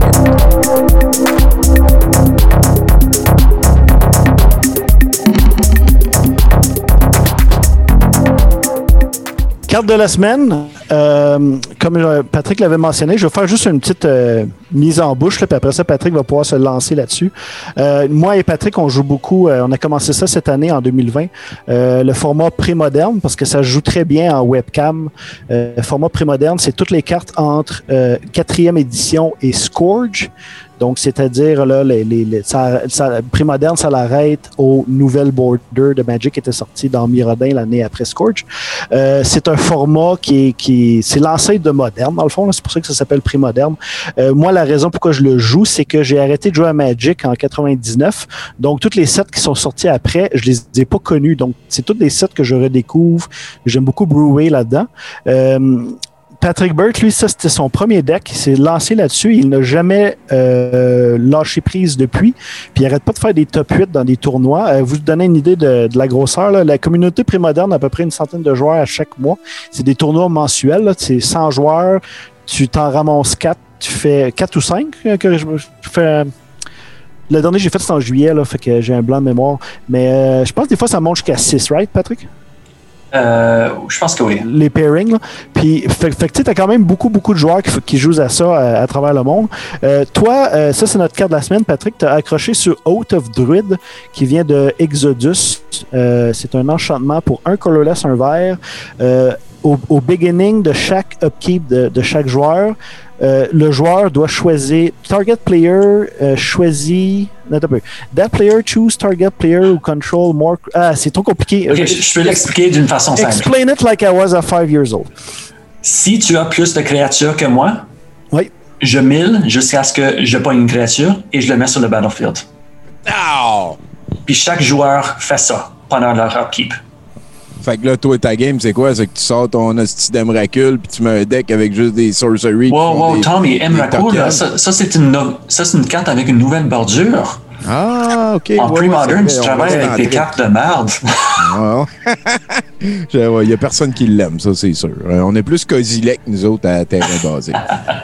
Carte de la semaine, euh, comme Patrick l'avait mentionné, je vais faire juste une petite euh, mise en bouche, là, puis après ça, Patrick va pouvoir se lancer là-dessus. Euh, moi et Patrick, on joue beaucoup, euh, on a commencé ça cette année, en deux mille vingt, euh, le format pré-moderne, parce que ça joue très bien en webcam. Euh, le format pré-moderne, c'est toutes les cartes entre euh, quatrième édition et Scourge. Donc, c'est-à-dire, là, les, les, les, ça, ça, pré-moderne, ça l'arrête aux nouvelles borders de Magic qui étaient sorties dans Mirrodin l'année après Scourge. Euh, c'est un format qui est, qui est, c'est l'ancêtre de moderne, dans le fond, là, c'est pour ça que ça s'appelle pré-moderne. Euh, moi, la raison pourquoi je le joue, c'est que j'ai arrêté de jouer à Magic en quatre-vingt-dix-neuf. Donc, toutes les sets qui sont sortis après, je les ai pas connus. Donc, c'est tous des sets que je redécouvre. J'aime beaucoup brewer là-dedans. Euh, Patrick Burt, lui, ça, c'était son premier deck. Il s'est lancé là-dessus. Il n'a jamais euh, lâché prise depuis. Puis il n'arrête pas de faire des top huit dans des tournois. Euh, vous donnez une idée de, de la grosseur. Là. La communauté prémoderne a à peu près une centaine de joueurs à chaque mois. C'est des tournois mensuels. Là. C'est cent joueurs. Tu t'en ramasses quatre. Tu fais quatre ou cinq. Que je, je fais... Le dernier que j'ai fait, c'était en juillet. Là, fait que j'ai un blanc de mémoire. Mais euh, je pense que des fois, ça monte jusqu'à six, right, Patrick? Euh, je pense que oui. Les pairings. Là. Puis, fait, fait que tu as quand même beaucoup, beaucoup de joueurs qui, qui jouent à ça à, à travers le monde. Euh, toi, euh, ça, c'est notre carte de la semaine, Patrick. Tu as accroché sur Oath of Druid qui vient de Exodus. Euh, c'est un enchantement pour un colorless, un vert. Euh, au, au beginning de chaque upkeep de, de chaque joueur, euh, le joueur doit choisir. Target player euh, choisit. Non, un peu. That player choose target player who control more. Ah, c'est trop compliqué. Okay, je, je peux l'expliquer d'une façon simple. Explain it like I was at five years old. Si tu as plus de créatures que moi, oui. je mille jusqu'à ce que je pogne une créature et je le mets sur le battlefield. Oh! Puis chaque joueur fait ça pendant leur upkeep. Fait que là, toi, ta game, c'est quoi? C'est que tu sors ton hostie d'Emrakul puis tu mets un deck avec juste des sorceries. Wow, wow, des, Tommy, Emrakul, ça, ça, c'est une no... ça, c'est une carte avec une nouvelle bordure. Ah, OK. En ouais, pre-modern, ouais, tu travailles avec des cartes de merde. Il n'y a personne qui l'aime, ça, c'est sûr. On est plus Kozilek, nous autres, à terrain basé.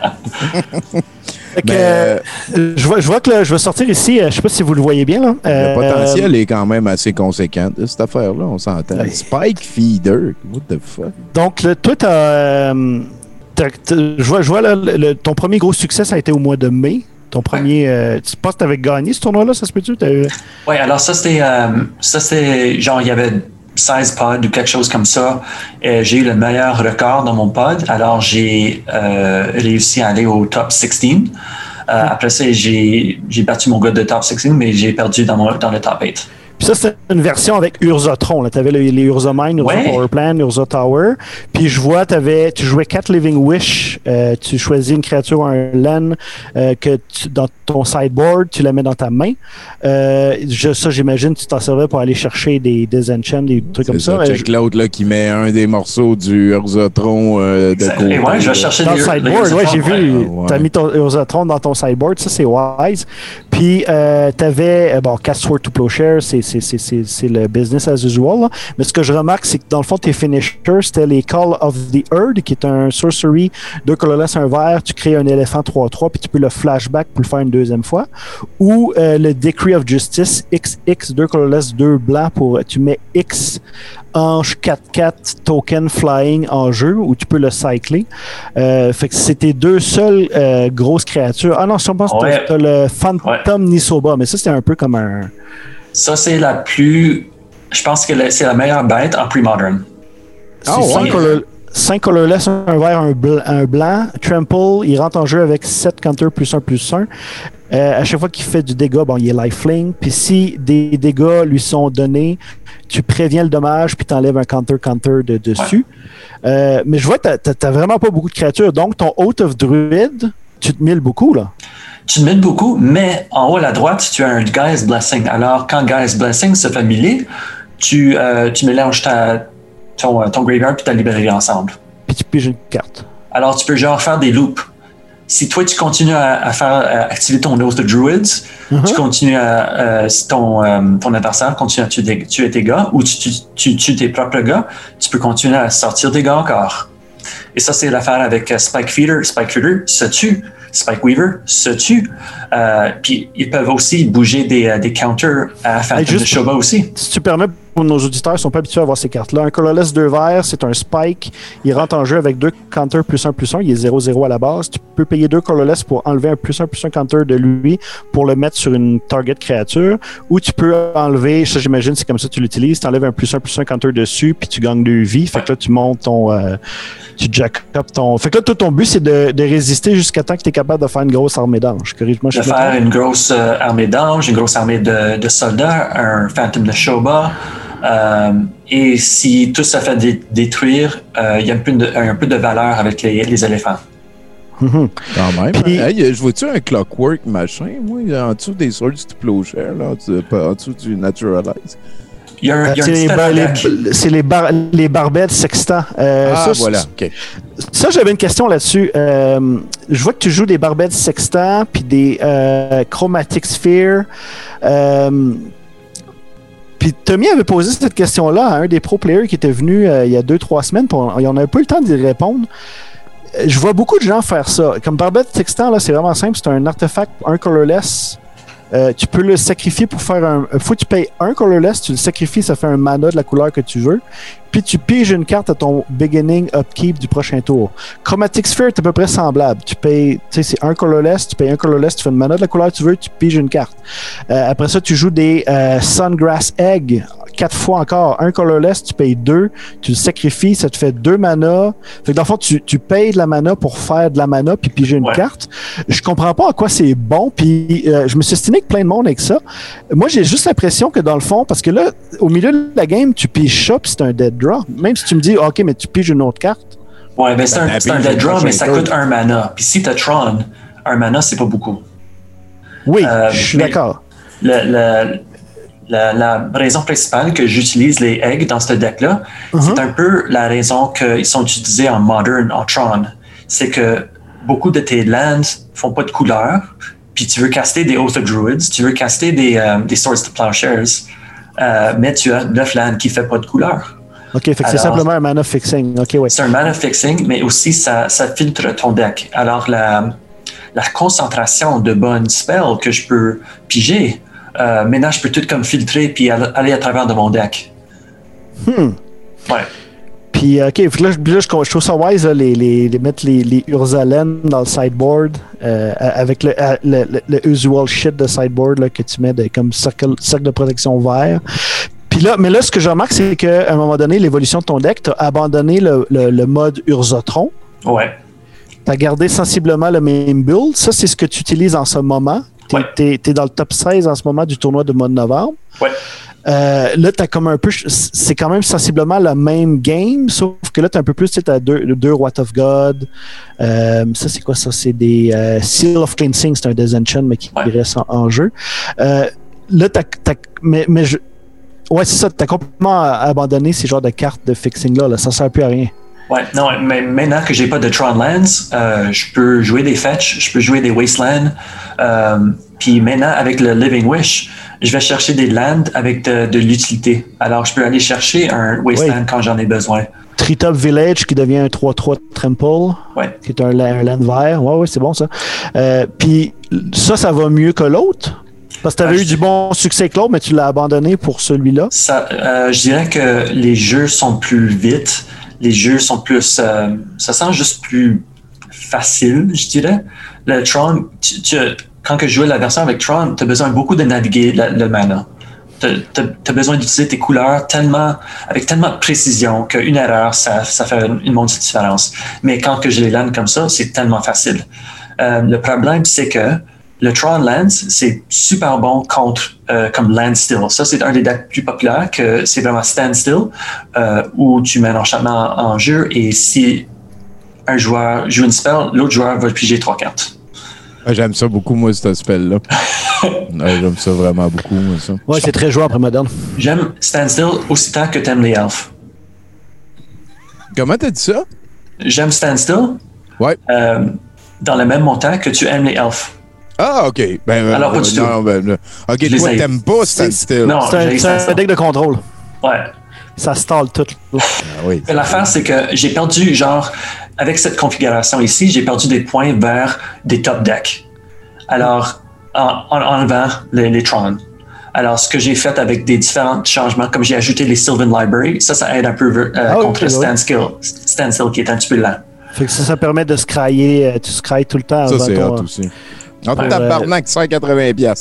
Que, euh, je, vois, je vois que là, je vais sortir ici, je ne sais pas si vous le voyez bien. Là. Le euh, potentiel est quand même assez conséquent de cette affaire-là, on s'entend. Ouais. Spike Feeder, what the fuck? Donc, là, toi, t'as, euh, t'as, t'as, je vois, je vois là, le, ton premier gros succès, ça a été au mois de mai. Ton premier. Ouais. Euh, tu penses que tu avais gagné ce tournoi-là, ça se peut-tu? Oui, alors ça, c'était. Euh, ça, c'était genre, il y avait seize pods ou quelque chose comme ça. Et j'ai eu le meilleur record dans mon pod. Alors, j'ai euh, réussi à aller au top seize. Euh, après ça, j'ai, j'ai battu mon gars de top seize, mais j'ai perdu dans, mon, dans le top huit. Puis ça, c'était une version avec Urzotron. Tu avais les, les Urza Mine, Urza ouais. Power Plant, Urza Tower. Puis je vois, t'avais, tu jouais quatre Living Wish. Euh, tu choisis une créature ou un land euh, que tu, dans ton sideboard, tu la mets dans ta main. Euh, je, ça, j'imagine, tu t'en servais pour aller chercher des Disenchants, des trucs c'est comme ça. ça. Check je... l'autre là, qui met un des morceaux du Urzotron euh, de côté. Et ouais, je vais chercher dans des, le sideboard. Ouais, j'ai vu. Ouais, ouais. Tu as mis ton Urzotron dans ton sideboard. Ça, c'est wise. Puis euh, tu avais, bon, Cast Sword to Plowshare, c'est, c'est, c'est, c'est, c'est le business as usual. Là. Mais ce que je remarque, c'est que dans le fond, tes finishers, c'était les Call of the Herd, qui est un sorcery, deux colorless, un vert, tu crées un éléphant trois trois, puis tu peux le flashback pour le faire une deuxième fois. Ou euh, le Decree of Justice, X X, deux colorless, deux blancs, pour tu mets X ange quatre quatre token flying en jeu, où tu peux le cycler. Euh, fait que c'est tes deux seules euh, grosses créatures. Ah non, je pense que ouais. tu as le Phantom ouais. Nisoba, mais ça, c'était un peu comme un... Ça, c'est la plus... Je pense que c'est la meilleure bête en pre-modern. C'est oh, cinq, ouais. color... cinq colorless, un vert, un, bl... un blanc. Trample, il rentre en jeu avec sept counters plus un plus un. Euh, à chaque fois qu'il fait du dégât, bon, il est lifelink. Puis si des dégâts lui sont donnés, tu préviens le dommage puis tu enlèves un counter-counter de dessus. Ouais. Euh, mais je vois que tu n'as vraiment pas beaucoup de créatures. Donc, ton Oath of Druid, tu te milles beaucoup, là. Tu te milles beaucoup, mais en haut à la droite, tu as un Gaea's Blessing. Alors, quand Gaea's Blessing se fait miller, tu, euh, tu mélanges ta, ton, ton graveyard et ta librairie ensemble. Puis tu piges une carte. Alors, tu peux genre faire des loops. Si toi, tu continues à, à faire à activer ton Oath of Druids, uh-huh. tu continues à, euh, si ton, euh, ton adversaire continue à tuer, tuer tes gars, ou tu, tu, tu tues tes propres gars, tu peux continuer à sortir des gars encore. Et ça, c'est l'affaire avec uh, Spike Feeder. Spike Feeder se tue. Spike Weaver se tue. Euh, puis ils peuvent aussi bouger des, uh, des counters à Phantom hey, Neshoba aussi. Si tu permets, pour nos auditeurs, ils ne sont pas habitués à voir ces cartes-là. Un colorless deux verts, c'est un Spike. Il rentre en jeu avec deux counters plus un plus un. Il est zéro zéro à la base. Tu peux payer deux colorless pour enlever un plus un plus un counter de lui pour le mettre sur une target créature. Ou tu peux enlever, ça j'imagine, c'est comme ça que tu l'utilises. Tu enlèves un plus un plus un counter dessus, puis tu gagnes deux vies. Fait que là, tu montes ton. Euh, tu jack up ton. Fait que là, tout ton but, c'est de, de résister jusqu'à temps que tu es capable de faire une grosse armée d'anges. Corrige-moi, je De faire une grosse euh, armée d'anges, une grosse armée de, de soldats, un Phantom Neshoba. Euh, et si tout ça fait dé- détruire, il euh, y a un peu, de, un peu de valeur avec les, les éléphants. Mm-hmm. Quand même. Puis, hey, je vois-tu un Clockwork machin, moi, en dessous des Swords to Plowshare, là, en dessous du Naturalize? Il y a un, il y a c'est, les, bar- les, c'est les, bar- les barbettes sextants. Euh, ah, ça, voilà. OK. Ça, j'avais une question là-dessus. Euh, je vois que tu joues des barbettes sextants puis des euh, Chromatic Sphere. Euh, Puis Tommy avait posé cette question-là à un des pro players qui était venu euh, il y a deux, trois semaines. On n'a pas eu le temps d'y répondre. Je vois beaucoup de gens faire ça. Comme Barbette Sextant, là, c'est vraiment simple. C'est un artefact, un colorless. Euh, tu peux le sacrifier pour faire un... Il faut que tu payes un colorless, tu le sacrifies, ça fait un mana de la couleur que tu veux. Puis tu piges une carte à ton beginning upkeep du prochain tour. Chromatic Sphere est à peu près semblable. Tu payes, tu sais, c'est un colorless, tu payes un colorless, tu fais une mana de la couleur que tu veux, tu piges une carte. Euh, après ça, tu joues des euh, Sungrass Egg. Quatre fois encore, un colorless, tu payes deux, tu le sacrifies, ça te fait deux mana. Fait que dans le fond, tu, tu payes de la mana pour faire de la mana puis piger une ouais. carte. Je comprends pas à quoi c'est bon, puis euh, je me suis stiné avec plein de monde avec ça. Moi, j'ai juste l'impression que dans le fond, parce que là, au milieu de la game, tu piges ça puis c'est un dead draw. Même si tu me dis, OK, mais tu piges une autre carte. Ouais, ben c'est, ben, un, c'est un dead draw, mais ça coûte un mana. Puis si t'as Tron, un mana, c'est pas beaucoup. Oui, euh, je suis d'accord. Le... le la, la raison principale que j'utilise les eggs dans ce deck-là, uh-huh. c'est un peu la raison qu'ils sont utilisés en Modern, en Tron. C'est que beaucoup de tes lands font pas de couleur, puis tu veux caster des Oath of Druids, tu veux caster des, euh, des Swords to Plowshares, euh, mais tu as neuf lands qui ne font pas de couleur. OK, fait que Alors, c'est simplement un mana fixing. Okay, ouais. C'est un mana fixing, mais aussi ça, ça filtre ton deck. Alors, la, la concentration de bonnes spells que je peux piger, euh, maintenant, je peux tout comme filtrer puis aller à travers de mon deck. Hmm. Ouais. Puis, OK, là, là je, je trouve ça wise, là, les, les, les mettre les, les Urzalen dans le sideboard euh, avec le, le, le, le usual shit de sideboard là, que tu mets de, comme cercle, cercle de protection vert. Puis là, mais là, ce que je remarque, c'est qu'à un moment donné, l'évolution de ton deck, tu as abandonné le, le, le mode Urzotron. Ouais. Tu as gardé sensiblement le même build. Ça, c'est ce que tu utilises en ce moment. Tu es, ouais. dans le top seize en ce moment du tournoi de mois de novembre. Ouais. Euh, là, tu as comme un peu. C'est quand même sensiblement le même game, sauf que là, tu as un peu plus. Tu as deux, deux Wrath of God. Euh, ça, c'est quoi ça? C'est des euh, Seal of Cleansing, c'est un Disenchant, mais qui ouais. reste en, en jeu. Euh, là, tu as. Mais, mais je. Ouais, c'est ça. Tu as complètement abandonné ces genres de cartes de fixing-là. Là. Ça ne sert plus à rien. Ouais, non, mais maintenant que j'ai pas de Tron Lands, euh, je peux jouer des Fetch, je peux jouer des Wastelands. Euh, Puis maintenant, avec le Living Wish, je vais chercher des lands avec de, de l'utilité. Alors, je peux aller chercher un Wasteland oui. quand j'en ai besoin. Treetop Village qui devient un trois trois Trample, ouais. qui est un, un land vert. Ouais, ouais, c'est bon ça. Euh, Puis ça, ça va mieux que l'autre? Parce que tu avais euh, eu du bon succès avec l'autre, mais tu l'as abandonné pour celui-là? Ça, euh, je dirais que les jeux sont plus vite. Les jeux sont plus... Euh, ça sent juste plus facile, je dirais. Le Tron, tu, tu, quand que je jouais la version avec Tron, tu as besoin beaucoup de naviguer le, le mana. Tu as besoin d'utiliser tes couleurs tellement, avec tellement de précision qu'une erreur, ça, ça fait une, une montre de différence. Mais quand que je les lance comme ça, c'est tellement facile. Euh, le problème, c'est que le Tron Lance, c'est super bon contre euh, comme Landstill. Ça, c'est un des decks plus populaires, que c'est vraiment Standstill, euh, où tu mets un enchantement en, en jeu et si un joueur joue une spell, l'autre joueur va piger trois cartes. Ah, j'aime ça beaucoup, moi, ce spell-là. Ouais, j'aime ça vraiment beaucoup, moi, ça. Ouais, c'est très joueur après moderne. J'aime Standstill aussi tant que t'aimes les elfes. Comment t'as dit ça? J'aime Standstill. Ouais. Euh, dans le même montant que tu aimes les elfes. Ah, OK. Ben, Alors, pas du tout. Non, ben, OK, je toi, t'aimes pas Standstill. Non, c'est un, un deck de contrôle. Ouais. Ça stalle tout. Ah, oui. L'affaire, c'est que j'ai perdu, genre, avec cette configuration ici, j'ai perdu des points vers des top decks. Alors, en, en enlevant les, les Tron. Alors, ce que j'ai fait avec des différents changements, comme j'ai ajouté les Sylvan Library, ça, ça aide un peu euh, ah, contre okay, Standstill, Standstill, qui est un petit peu lent. Fait que ça, ça permet de scrailler, tu scrailles tout le temps. Ça, c'est hot aussi. En tout cas, tabarnak, cent quatre-vingts dollars.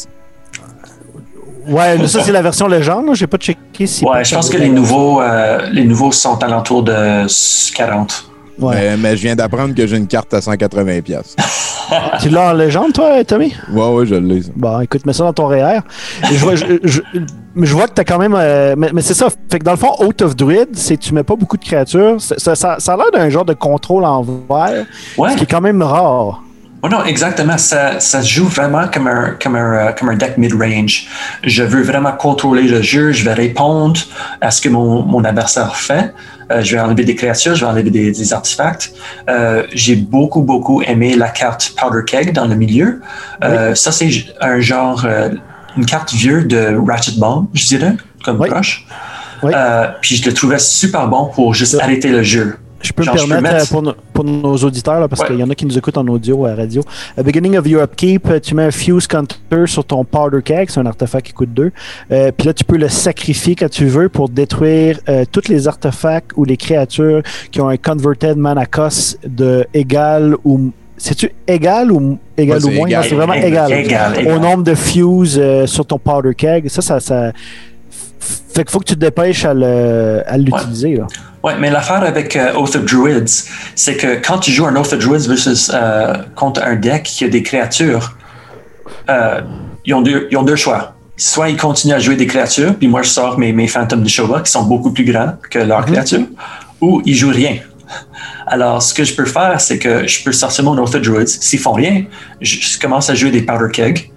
Ouais, ça, c'est la version légende. J'ai pas checké si. Ouais, je pense que les nouveaux, euh, les nouveaux sont alentours de quarante. Ouais. Mais, mais je viens d'apprendre que j'ai une carte à cent quatre-vingts dollars. Tu l'as en légende, toi, Tommy? Ouais, ouais, je l'ai. Ça. Bon, écoute, mets ça dans ton R E R. je, vois, je, je, je vois que t'as quand même... Euh, mais, mais c'est ça. Fait que dans le fond, Oath of Druid, c'est tu mets pas beaucoup de créatures. Ça, ça, ça a l'air d'un genre de contrôle en vert, ouais. Ce qui est quand même rare. Oh non, exactement. Ça, ça se joue vraiment comme un, comme un, comme un deck mid-range. Je veux vraiment contrôler le jeu. Je vais répondre à ce que mon, mon adversaire fait. Euh, je vais enlever des créatures, je vais enlever des, des artefacts. Euh, j'ai beaucoup, beaucoup aimé la carte Powder Keg dans le milieu. Euh, oui. Ça, c'est un genre, euh, une carte vieux de Ratchet Bomb, je dirais, comme oui. proche. Oui. Euh, puis je le trouvais super bon pour juste oui. arrêter le jeu. Je peux Genre, me permettre peux mettre... pour, no, pour nos auditeurs, là, parce ouais. qu'il y en a qui nous écoutent en audio à la radio. At beginning of your upkeep, tu mets un Fuse Counter sur ton Powder Keg, c'est un artefact qui coûte deux. Euh, Puis là, tu peux le sacrifier quand tu veux pour détruire euh, tous les artefacts ou les créatures qui ont un Converted Mana Cost de égal ou. C'est-tu égal ou égal ouais, ou moins? Égal, non, c'est vraiment égal. égal, égal, égal. Au nombre de Fuse euh, sur ton Powder Keg. Ça, ça. ça fait qu'il faut que tu te dépêches à, le, à l'utiliser. Ouais. Là. Oui, mais l'affaire avec euh, Oath of Druids, c'est que quand tu joues un Oath of Druids versus euh, contre un deck qui a des créatures, euh, ils, ont deux, ils ont deux choix. Soit ils continuent à jouer des créatures, puis moi je sors mes, mes Phantom Nishova qui sont beaucoup plus grands que leurs mm-hmm. créatures, ou ils jouent rien. Alors, ce que je peux faire, c'est que je peux sortir mon Oath of Druids. S'ils font rien, je, je commence à jouer des Powder Keg.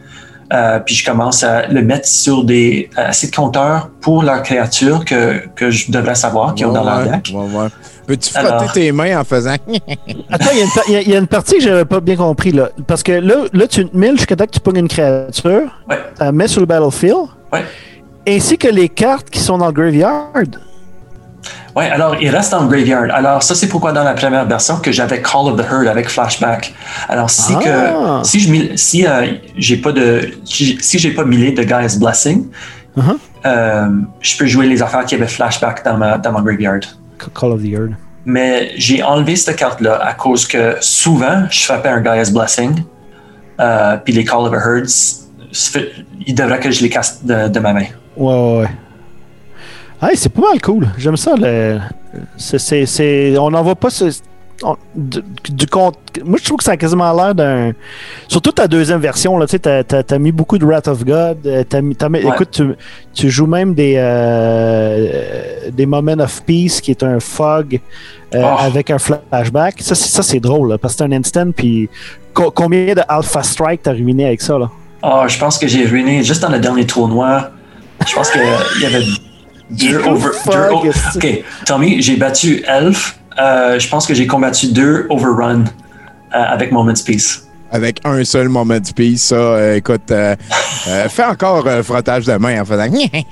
Euh, puis je commence à le mettre sur des assez de compteurs pour leurs créatures que, que je devrais savoir qu'ils ont dans leur deck. Ouais, ouais. Peux-tu frotter Alors... tes mains en faisant... Attends, il y, y, y a une partie que j'avais pas bien compris. Là. Parce que là, là tu te milles jusqu'à temps que tu pognes une créature, ouais. tu la mets sur le battlefield, ouais. ainsi que les cartes qui sont dans le graveyard. Oui, alors il reste dans le graveyard. Alors ça, c'est pourquoi dans la première version que j'avais Call of the Herd avec Flashback. Alors si ah. que si je si euh, j'ai pas de si j'ai pas millé de Gaia's Blessing, uh-huh. euh, je peux jouer les affaires qui avaient Flashback dans ma dans mon graveyard. Call of the Herd. Mais j'ai enlevé cette carte-là à cause que souvent je frappais un Gaia's Blessing, euh, puis les Call of the Herds, il devrait que je les casse de, de ma main. Ouais ouais. ouais. Hey, c'est pas mal cool. J'aime ça. Le... C'est, c'est, c'est... On n'en voit pas ce... On... du, du compte. Moi, je trouve que ça a quasiment l'air d'un. Surtout ta deuxième version, là, tu sais, t'as, t'as, t'as mis beaucoup de Wrath of God. T'as mis, t'as mis... Ouais. Écoute, tu, tu joues même des, euh, des Moment of Peace, qui est un fog euh, oh. avec un flashback. Ça, c'est, ça, c'est drôle, là, parce que c'est un instant. Puis co- combien de Alpha Strike t'as ruiné avec ça, là? Oh, je pense que j'ai ruiné juste dans le dernier tournoi. Je pense qu'il y avait. Deux over, deux over, OK, Tommy, j'ai battu Elf. Euh, je pense que j'ai combattu deux Overrun euh, avec Moment's Peace. Avec un seul Moment's Peace, ça, euh, écoute, euh, euh, fais encore un euh, frottage de main en faisant.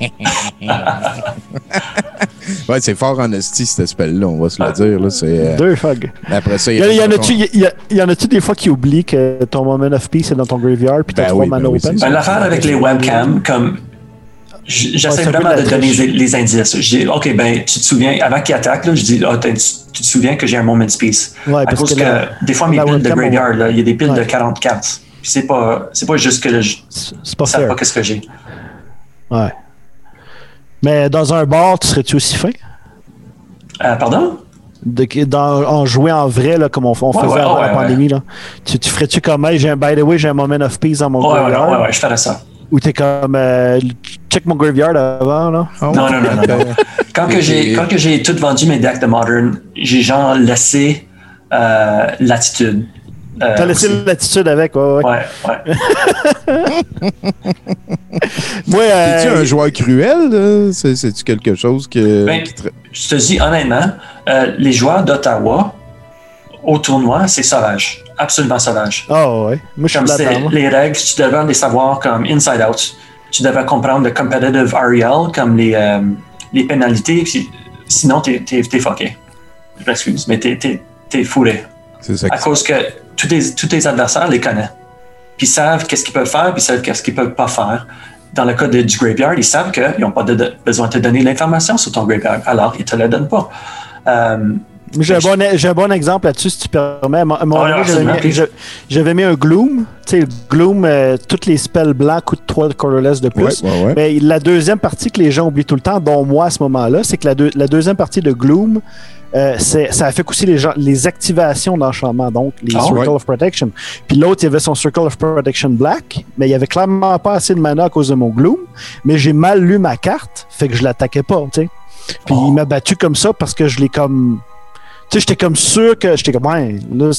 Ouais, c'est fort en esti, ce spell-là, on va se le dire. Là, c'est, euh... Deux fogs. Après ça, il y, y, en a-tu, y, y, y en a-tu des fois qui oublient que ton Moment of Peace est dans ton graveyard puis t'as ben trois oui, mana ben open? Oui, ben, l'affaire avec les webcams, comme. J'essaie ouais, vraiment de donner les, les indices. Je dis, OK, ben, tu te souviens, avant qu'il attaque, là, je dis, oh, tu, tu te souviens que j'ai un Moment's Peace. Ouais, à cause que, que la, des fois, mes piles de graveyard, là, il y a des piles ouais. de quarante cartes. Puis c'est pas, c'est pas juste que là, je ne sais pas qu'est-ce que j'ai. Ouais. Mais dans un bar, tu serais-tu aussi fin? Euh, pardon? De, dans, en jouer en vrai, là, comme on, on ouais, faisait ouais, avant ouais, la pandémie. ouais. Là. Tu, tu ferais-tu comme, hey, j'ai un, by the way, j'ai un Moment of Peace dans mon ouais, graveyard? Ouais, ouais, ouais, je ferais ça. Ou t'es comme, euh, check mon graveyard avant, là? Oh, non, non, non, non, non. Quand, que j'ai, quand que j'ai tout vendu mes decks de Modern, j'ai genre laissé euh, l'attitude. Euh, T'as laissé aussi. L'attitude avec, ouais, ouais. Ouais, ouais. Moi, euh, es-tu un joueur cruel, là? C'est, c'est-tu quelque chose que... Ben, je te dis honnêtement, euh, les joueurs d'Ottawa, au tournoi, c'est sauvage. Absolument sauvage. Ah oh, ouais. Moi, je suis comme c'est les règles, tu devrais les savoir comme inside out. Tu devrais comprendre le competitive R E L, comme les, euh, les pénalités. Puis, sinon, t'es, t'es, t'es fucké. Je m'excuse, mais t'es, t'es, t'es fourré. C'est ça. À cause que tous tes, tous tes adversaires les connaissent. Puis ils savent qu'est-ce qu'ils peuvent faire, puis ils savent qu'est-ce qu'ils peuvent pas faire. Dans le cas de, du graveyard, ils savent qu'ils n'ont pas de, de, besoin de te donner l'information sur ton graveyard. Alors, ils te la donnent pas. Euh, J'ai un, bon, j'ai un bon exemple là-dessus, si tu permets. Mon, mon oh, là, j'avais, mis, j'avais mis un Gloom. Tu sais, le Gloom, euh, tous les spells blancs coûtent trois colorless de plus. Ouais, ouais, ouais. Mais la deuxième partie que les gens oublient tout le temps, dont moi à ce moment-là, c'est que la, deux, la deuxième partie de Gloom, euh, c'est, ça affecte aussi les, gens, les activations d'enchantement, donc les oh, Circle ouais. of Protection. Puis l'autre, il y avait son Circle of Protection Black, mais il y avait clairement pas assez de mana à cause de mon Gloom. Mais j'ai mal lu ma carte, fait que je l'attaquais pas, tu sais. Puis oh. il m'a battu comme ça parce que je l'ai comme... Tu sais, j'étais comme sûr que... J'étais comme, ouais, là,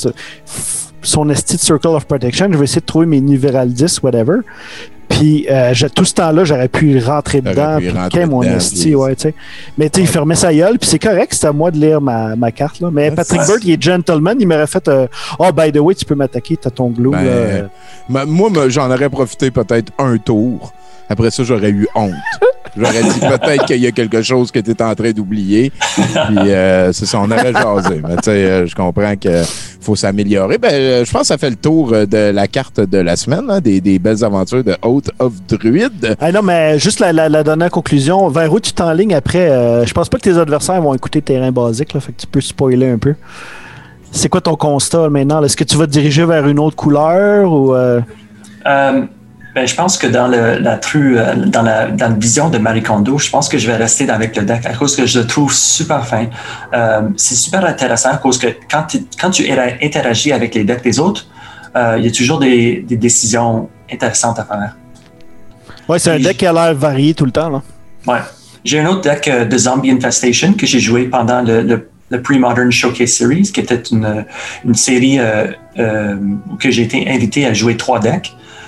son esti de Circle of Protection, je vais essayer de trouver mes Nuveraldis, whatever. Puis, euh, tout ce temps-là, j'aurais pu rentrer dedans, piquer mon esti, ouais, tu sais. Mais, tu sais, ouais. il fermait sa gueule, puis c'est correct, c'était à moi de lire ma, ma carte, là. Mais Patrick Bird, il est gentleman, il m'aurait fait, euh, oh, by the way, tu peux m'attaquer, t'as ton glue, ben, là. Euh... Moi, j'en aurais profité peut-être un tour. Après ça, j'aurais eu honte. J'aurais dit peut-être qu'il y a quelque chose que tu es en train d'oublier. Puis euh, c'est ça, on aurait jasé. Mais tu sais, euh, je comprends qu'il faut s'améliorer. Ben, euh, je pense que ça fait le tour de la carte de la semaine, hein, des, des belles aventures de Oath of Druid. Ah non, mais juste la, la, la dernière conclusion. Vers où tu t'enlignes après? Euh, je pense pas que tes adversaires vont écouter Terrain Basique, là, fait que tu peux spoiler un peu. C'est quoi ton constat maintenant? Est-ce que tu vas te diriger vers une autre couleur ou... Euh... Euh... Ben, je pense que dans, le, la, tru, dans, la, dans la vision de Marie Kondo, je pense que je vais rester avec le deck à cause que je le trouve super fin. Euh, c'est super intéressant à cause que quand, quand tu interagis avec les decks des autres, euh, il y a toujours des, des décisions intéressantes à faire. Oui, c'est un deck qui a l'air varié tout le temps. Là. Ouais. J'ai un autre deck euh, de Zombie Infestation que j'ai joué pendant le, le, le Pre-Modern Showcase Series, qui était une, une série euh, euh, où que j'ai été invité à jouer trois decks.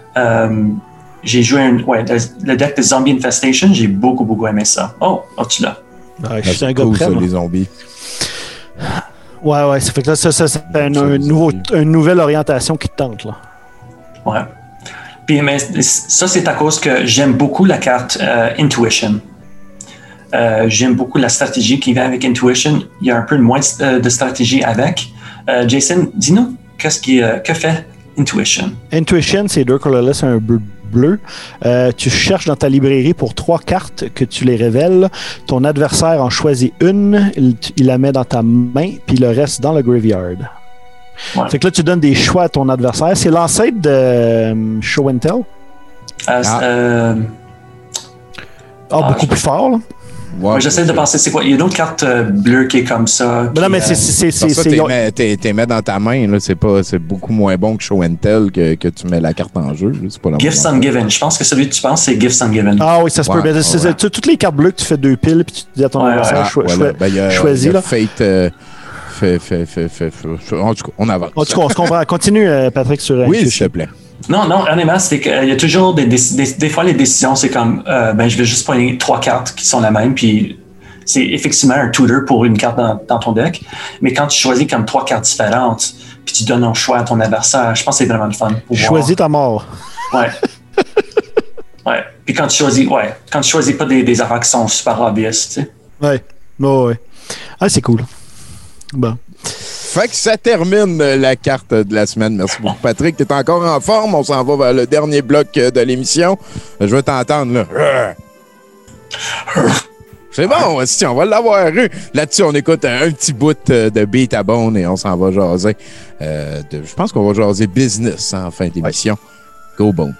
Euh, j'ai joué un, ouais, le, le deck de Zombie Infestation, j'ai beaucoup, beaucoup aimé ça. Oh, oh tu l'as. Ouais, je suis un gars de prêt, les zombies. Ouais, ouais, ça fait que là, ça, ça, c'est un, un nouveau, une nouvelle orientation qui te tente, là. Ouais. Puis, mais ça, c'est à cause que j'aime beaucoup la carte euh, Intuition. Euh, j'aime beaucoup la stratégie qui vient avec Intuition. Il y a un peu moins de, de stratégie avec. Euh, Jason, dis-nous, qu'est-ce qui, euh, que fait Intuition? Intuition, c'est deux colorless, un bleu. bleu. Euh, tu cherches dans ta librairie pour trois cartes que tu les révèles. Ton adversaire en choisit une, il, il la met dans ta main, puis le reste dans le graveyard. Ouais. Fait que là, tu donnes des choix à ton adversaire. C'est l'ancêtre de euh, Show and Tell. Euh, ah, euh... ah, beaucoup ah, plus fort, là. Wow, ouais, j'essaie de penser, c'est quoi? Il y a une autre carte euh, bleue qui est comme ça. Mais non, mais c'est. c'est, c'est, ça, t'es, mets, t'es, t'es mets dans ta main, là, c'est, pas, c'est beaucoup moins bon que Show and Tell que, que tu mets la carte en jeu. Là, c'est pas la Gifts Ungiven. Je pense que celui que tu penses, c'est Gifts Ungiven. Ah oui, ça se ouais, peut. Ouais. C'est, c'est, toutes les cartes bleues que tu fais deux piles, puis tu dis à ton ouais, adversaire, ouais, cho- voilà. cho- ben, y a, choisis. Y a là. Fate. Euh, fait, fait, fait, fait, fait, en tout cas, on avance. En tout cas, on se comprend. Continue, Patrick, sur oui, s'il te plaît. Non, non, honnêtement, c'est qu'il y a toujours des, des, des, des fois, les décisions, c'est comme, euh, ben, je vais juste prendre trois cartes qui sont la même, puis c'est effectivement un tutor pour une carte dans, dans ton deck. Mais quand tu choisis comme trois cartes différentes, puis tu donnes un choix à ton adversaire, je pense que c'est vraiment le fun. Choisis ta mort. Ouais. Ouais. Puis quand tu choisis, ouais, quand tu choisis pas des, des affaires qui sont super obvious, tu sais. Ouais. Oh, ouais. Ah, c'est cool. Bon. Fait que ça termine la carte de la semaine. Merci beaucoup, Patrick. T'es encore en forme. On s'en va vers le dernier bloc de l'émission. Je veux t'entendre, là. C'est bon, si on va l'avoir eu. Là-dessus, on écoute un, un petit bout de Beat à Bone et on s'en va jaser. Euh, de, je pense qu'on va jaser business en fin d'émission. Ouais. Go Bone.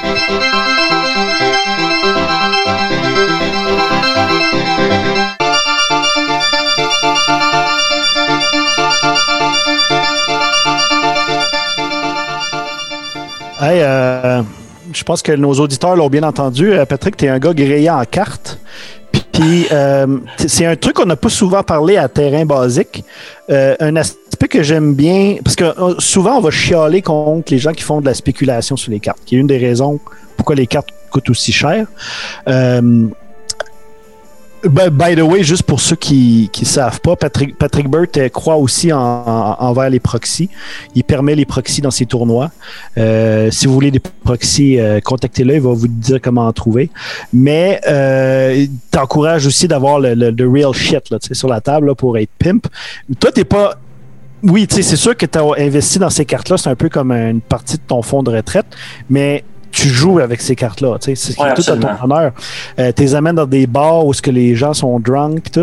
Hey, euh, je pense que nos auditeurs l'ont bien entendu. Patrick, tu es un gars grillé en cartes. Puis, euh, c'est un truc qu'on n'a pas souvent parlé à terrain basique. Euh, un aspect que j'aime bien, parce que euh, souvent, on va chialer contre les gens qui font de la spéculation sur les cartes, qui est une des raisons pourquoi les cartes coûtent aussi cher. Euh, By the way, juste pour ceux qui ne savent pas, Patrick, Patrick Burt croit aussi en, en, envers les proxys. Il permet les proxys dans ses tournois. Euh, si vous voulez des proxys, euh, contactez-le, il va vous dire comment en trouver. Mais euh, il t'encourage aussi d'avoir le, le, le real shit là, sur la table là, pour être pimp. Toi, t'es pas... Oui, c'est sûr que tu as investi dans ces cartes-là, c'est un peu comme une partie de ton fonds de retraite, mais tu joues avec ces cartes-là, tu sais, c'est ouais, tout à ton honneur. Euh, tu les amènes dans des bars où ce que les gens sont drunk puis tout.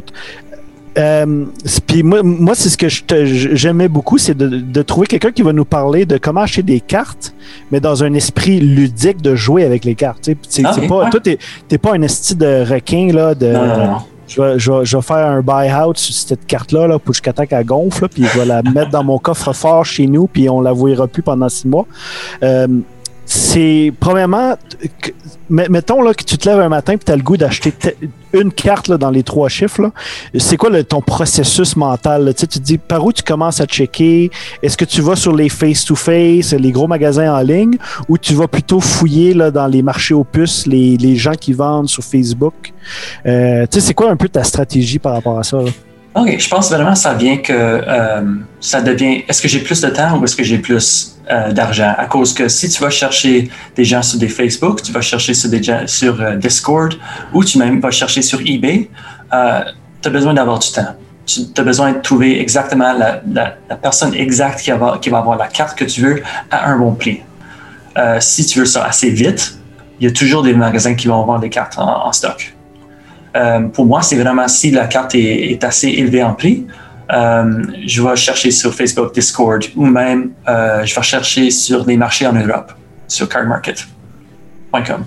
Euh, puis moi, moi c'est ce que je te, j'aimais beaucoup, c'est de, de trouver quelqu'un qui va nous parler de comment acheter des cartes, mais dans un esprit ludique de jouer avec les cartes. Tu sais, ah, c'est pas, ouais. Toi, t'es, t'es pas un esti de requin là, de. Non, non, non. Je vais, je, vais, je vais faire un buy-out sur cette carte-là là, pour jusqu'à temps qu'elle gonfle, puis je vais la mettre dans mon coffre-fort chez nous, puis on la verra plus pendant six mois. Euh, c'est premièrement, mettons là, que tu te lèves un matin et tu as le goût d'acheter te, une carte là, dans les trois chiffres. Là. C'est quoi le, ton processus mental? Tu te dis par où tu commences à checker? Est-ce que tu vas sur les face-to-face, les gros magasins en ligne, ou tu vas plutôt fouiller là, dans les marchés aux puces, les, les gens qui vendent sur Facebook? Euh, c'est quoi un peu ta stratégie par rapport à ça? Là? OK, je pense vraiment que ça vient que euh, ça devient, est-ce que j'ai plus de temps ou est-ce que j'ai plus euh, d'argent? À cause que si tu vas chercher des gens sur des Facebook, tu vas chercher sur, des gens, sur euh, Discord ou tu même vas chercher sur eBay, euh, tu as besoin d'avoir du temps. Tu as besoin de trouver exactement la, la, la personne exacte qui va, qui va avoir la carte que tu veux à un bon prix. Euh, si tu veux ça assez vite, il y a toujours des magasins qui vont avoir des cartes en, en stock. Euh, pour moi, c'est vraiment si la carte est, est assez élevée en prix, euh, je vais chercher sur Facebook, Discord ou même euh, je vais chercher sur des marchés en Europe, sur card market point com.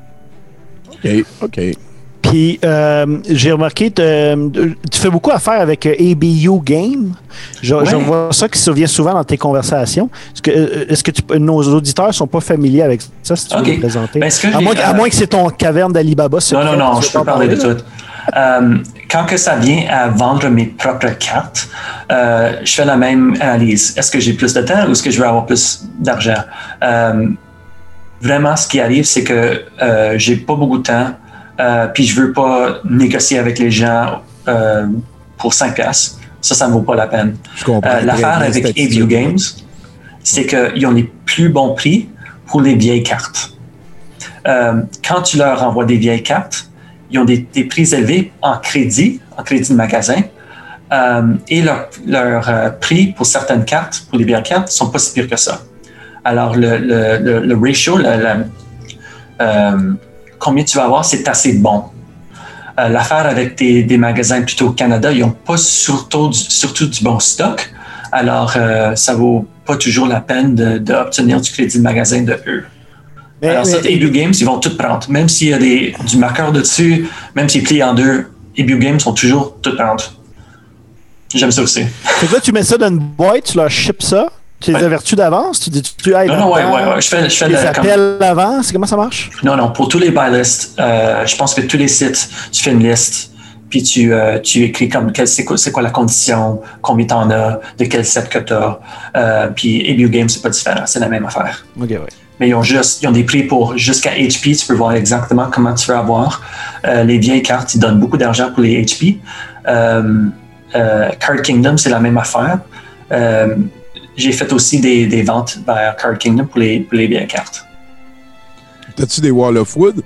OK, OK. Puis, euh, j'ai remarqué, te, tu fais beaucoup affaire avec A B U Game. Je, ouais. je vois ça qui survient souvent dans tes conversations. Est-ce que, est-ce que tu, nos auditeurs ne sont pas familiers avec ça, si tu okay. veux le présenter? Ben, à, moins, euh, à moins que c'est ton caverne d'Alibaba. Non, non, non, je peux parler de tout. Euh, quand que ça vient à vendre mes propres cartes, euh, je fais la même analyse. Est-ce que j'ai plus de temps ou est-ce que je vais avoir plus d'argent? Euh, vraiment, ce qui arrive, c'est que euh, j'ai pas beaucoup de temps, euh, puis je veux pas négocier avec les gens euh, pour cinq piastres. Ça, ça ne vaut pas la peine. Euh, l'affaire avec A-View Games, c'est qu'ils ont les plus bons prix pour les vieilles cartes. Euh, quand tu leur envoies des vieilles cartes, ils ont des, des prix élevés en crédit, en crédit de magasin, euh, et leur, leur euh, prix pour certaines cartes, pour les vieilles cartes, ne sont pas si pires que ça. Alors, le, le, le, le ratio, le, le, euh, combien tu vas avoir, c'est assez bon. Euh, l'affaire avec des, des magasins plutôt au Canada, ils n'ont pas surtout du, surtout du bon stock. Alors, euh, ça ne vaut pas toujours la peine d'obtenir du crédit de magasin de eux. Mais, Alors, mais, ça, A-View Games, ils vont tout prendre. Même s'il y a des, du marqueur dessus, même s'il est plié en deux, A-View Games vont toujours tout prendre. J'aime ça aussi. Fait que là, tu mets ça dans une boîte, tu leur ships ça, tu les ouais. avertis d'avance, tu dis, tu hey, non, non, ouais, ouais, ouais. Je fais, je fais les appels comme... avant, c'est comment ça marche? Non, non, pour tous les buy lists, euh, je pense que tous les sites, tu fais une liste, puis tu, euh, tu écris comme c'est quoi, c'est quoi la condition, combien t'en as, de quel set que t'as, euh, puis A-View Games, c'est pas différent, c'est la même affaire. Ok, ouais. Mais ils ont juste, ils ont des prix pour jusqu'à H P, tu peux voir exactement comment tu veux avoir. Euh, les vieilles cartes, ils donnent beaucoup d'argent pour les H P. Euh, euh, Card Kingdom, c'est la même affaire. Euh, J'ai fait aussi des, des ventes vers Card Kingdom pour les, pour les vieilles cartes. T'as-tu des Wall of Wood?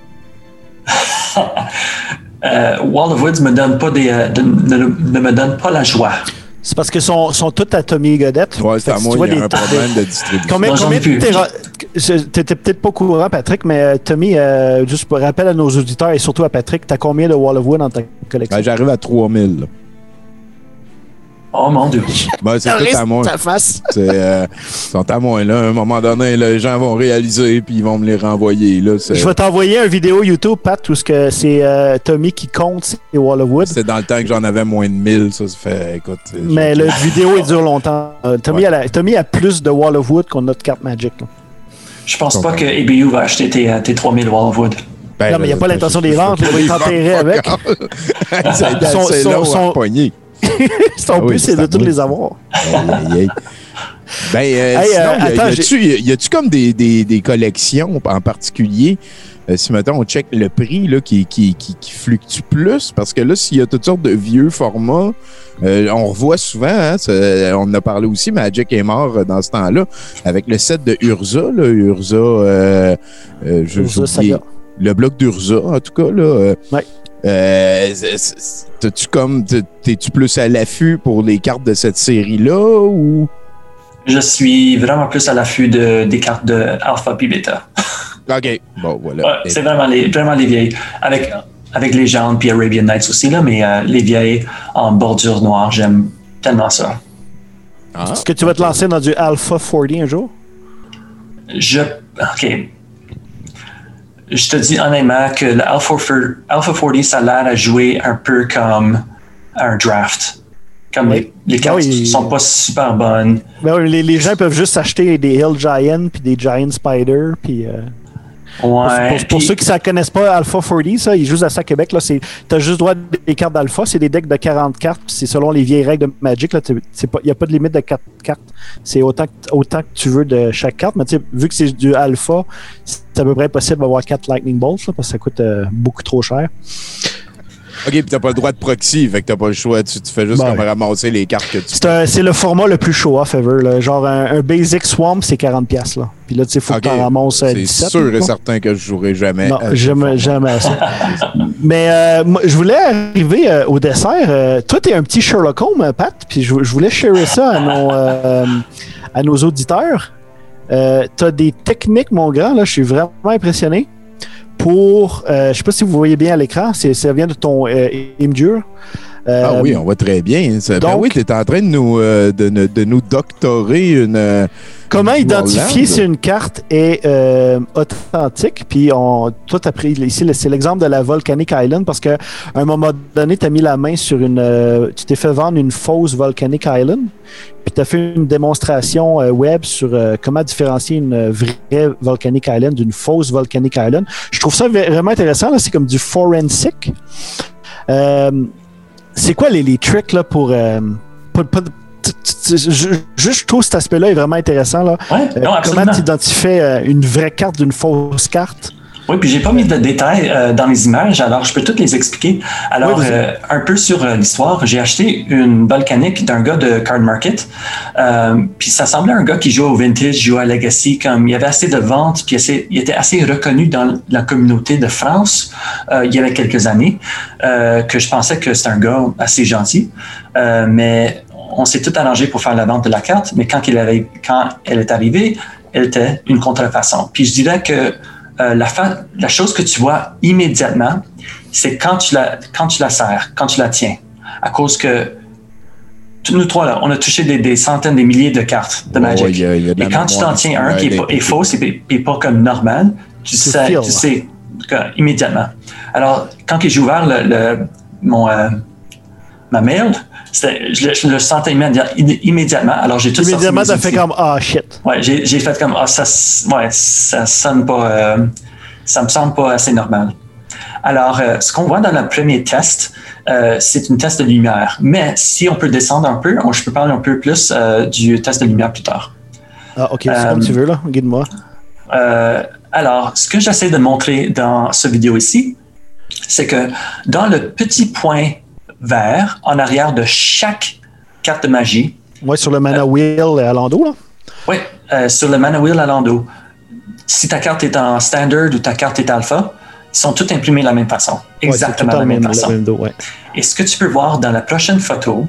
euh, Wall of Wood me donne pas des, de, ne, ne me donne pas la joie. C'est parce qu'ils sont, sont tous à Tommy Godette. Oui, c'est à moi, il y a un problème de distribution. Combien, non, combien t'étais peut-être pas au courant, Patrick, mais Tommy, euh, juste pour rappel à nos auditeurs et surtout à Patrick, t'as combien de Wall of Wood dans ta collection? Ben, j'arrive à trois mille. Oh mon Dieu. Ben, c'est tout à moi. C'est, euh, ils sont à moi. Là. À un moment donné, là, les gens vont réaliser puis ils vont me les renvoyer. Là, je vais t'envoyer une vidéo YouTube, Pat, où c'est euh, Tommy qui compte ses Wall of Wood. C'est dans le temps que j'en avais moins de mille. Ça, ça fait, écoute, mais la vidéo, elle dure longtemps. Euh, Tommy, ouais. a, Tommy a plus de Wall of Wood qu'on a de cartes Magic. Là. Je pense pas que A B U va acheter tes, tes trois mille Wall of Wood. Ben, non, mais il n'y a pas l'intention de les vendre. Il va les t'enterrer avec. C'est long à poigner. Son ah but, oui, c'est de tous les avoir. Aïe, aïe. Ben, euh, hey, sinon, euh, attends, y, a-tu, y a-tu comme des, des, des collections en particulier, euh, si maintenant on check le prix là, qui, qui, qui, qui fluctue plus? Parce que là, s'il y a toutes sortes de vieux formats, euh, on revoit souvent, hein, on en a parlé aussi, Magic est mort dans ce temps-là, avec le set de Urza, là, Urza, euh, euh, je, Urza Saga. Le bloc d'Urza, en tout cas. Là, euh, ouais. Euh, t'es-tu comme t'es-tu plus à l'affût pour les cartes de cette série-là ou? Je suis vraiment plus à l'affût de, des cartes de Alpha puis Beta. OK. Bon, voilà. Ouais, c'est vraiment les, vraiment les vieilles. Avec, avec Légendes puis Arabian Nights aussi, là, mais euh, les vieilles en bordure noire, j'aime tellement ça. Ah. Est-ce que tu vas te lancer dans du Alpha quarante un jour? Je... OK. Je te dis honnêtement que l'Alpha quarante, ça a l'air à jouer un peu comme un draft. Comme oui. les, les cartes ne oui. sont pas super bonnes. Ben oui, les, les gens peuvent juste acheter des Hill Giant puis des Giant Spider. Puis, euh, ouais, pour, pour, pour ceux qui ne connaissent pas Alpha quarante, ça, ils jouent à ça à Québec. Tu as juste droit des cartes d'Alpha. C'est des decks de quarante cartes. C'est selon les vieilles règles de Magic. Il n'y a pas de limite de quatre cartes. C'est autant, autant que tu veux de chaque carte. Mais vu que c'est du Alpha, c'est à peu près impossible d'avoir quatre Lightning Bolts là, parce que ça coûte euh, beaucoup trop cher. OK, puis t'as pas le droit de proxy, fait que t'as pas le choix. Tu, tu fais juste bon, comme ouais. ramasser les cartes que tu c'est, un, c'est le format le plus show-off ever. Là. Genre un, un Basic Swamp, c'est quarante dollars. Là. Puis là, tu sais, il faut okay. que t'en ramasses euh, dix-sept. C'est sûr et certain que je jouerai jamais. Non, jamais, jamais à ça. Mais euh, moi, je voulais arriver euh, au dessert. Euh, toi, t'es un petit Sherlock Holmes, Pat, puis je, je voulais share ça à nos, euh, à nos auditeurs. Euh, t'as des techniques, mon grand, là, je suis vraiment impressionné. Pour, euh, je ne sais pas si vous voyez bien à l'écran, c'est, ça vient de ton euh, Imgur. Euh, ah oui, on voit très bien. Ça, donc, ben oui, tu es en train de nous, euh, de, de nous doctorer une. Euh, comment une identifier si une carte est euh, authentique? Puis, on, toi, tu as pris ici, c'est l'exemple de la Volcanic Island parce qu'à un moment donné, tu as mis la main sur une. Euh, tu t'es fait vendre une fausse Volcanic Island. Puis tu as fait une démonstration euh, web sur euh, comment différencier une vraie Volcanic Island d'une fausse Volcanic Island. Je trouve ça vraiment intéressant. Là, c'est comme du forensic. Euh, c'est quoi les, les tricks là, pour, euh, pour, pour juste, je trouve cet aspect-là est vraiment intéressant. Là. Ouais, non, euh, comment tu identifies euh, une vraie carte d'une fausse carte? Oui, puis j'ai pas mis de détails euh, dans les images, alors je peux toutes les expliquer. Alors, oui, euh, un peu sur euh, l'histoire, j'ai acheté une volcanique d'un gars de Card Market, euh, puis ça semblait un gars qui jouait au Vintage, jouait à Legacy, comme il y avait assez de ventes, puis assez, il était assez reconnu dans la communauté de France euh, il y avait quelques années, euh, que je pensais que c'était un gars assez gentil, euh, mais on s'est tout arrangé pour faire la vente de la carte, mais quand, il avait, quand elle est arrivée, elle était une contrefaçon. Puis je dirais que Euh, la, fa- la chose que tu vois immédiatement, c'est quand tu la, quand tu la serres, quand tu la tiens. À cause que nous trois, là, on a touché des, des centaines, des milliers de cartes de Magic. Oh, y a, y a de et quand tu t'en tiens un qui est, pas, est faux, et, et pas comme normal, tu sais, feel, tu sais que, immédiatement. Alors, quand j'ai ouvert le, le, mon, euh, ma mail, je le, je le sentais immédiat, immédiatement. Alors, j'ai tout sorti. Immédiatement, t'as fait comme ah oh, shit. Ouais, j'ai, j'ai fait comme ah oh, ça, ouais, ça sonne pas, euh, ça me semble pas assez normal. Alors, euh, ce qu'on voit dans le premier test, euh, c'est une test de lumière. Mais si on peut descendre un peu, on, je peux parler un peu plus euh, du test de lumière plus tard. Ah, ok, c'est euh, comme tu veux là, guide-moi. Euh, alors, ce que j'essaie de montrer dans cette vidéo ici, c'est que dans le petit point vert en arrière de chaque carte de magie. Oui, sur le Mana euh, Wheel à l'endos, là? Oui, euh, sur le Mana Wheel à l'endos. Si ta carte est en Standard ou ta carte est Alpha, ils sont tous imprimés de la même façon. Exactement ouais, de la même, même façon. Même dos, ouais. Et ce que tu peux voir dans la prochaine photo,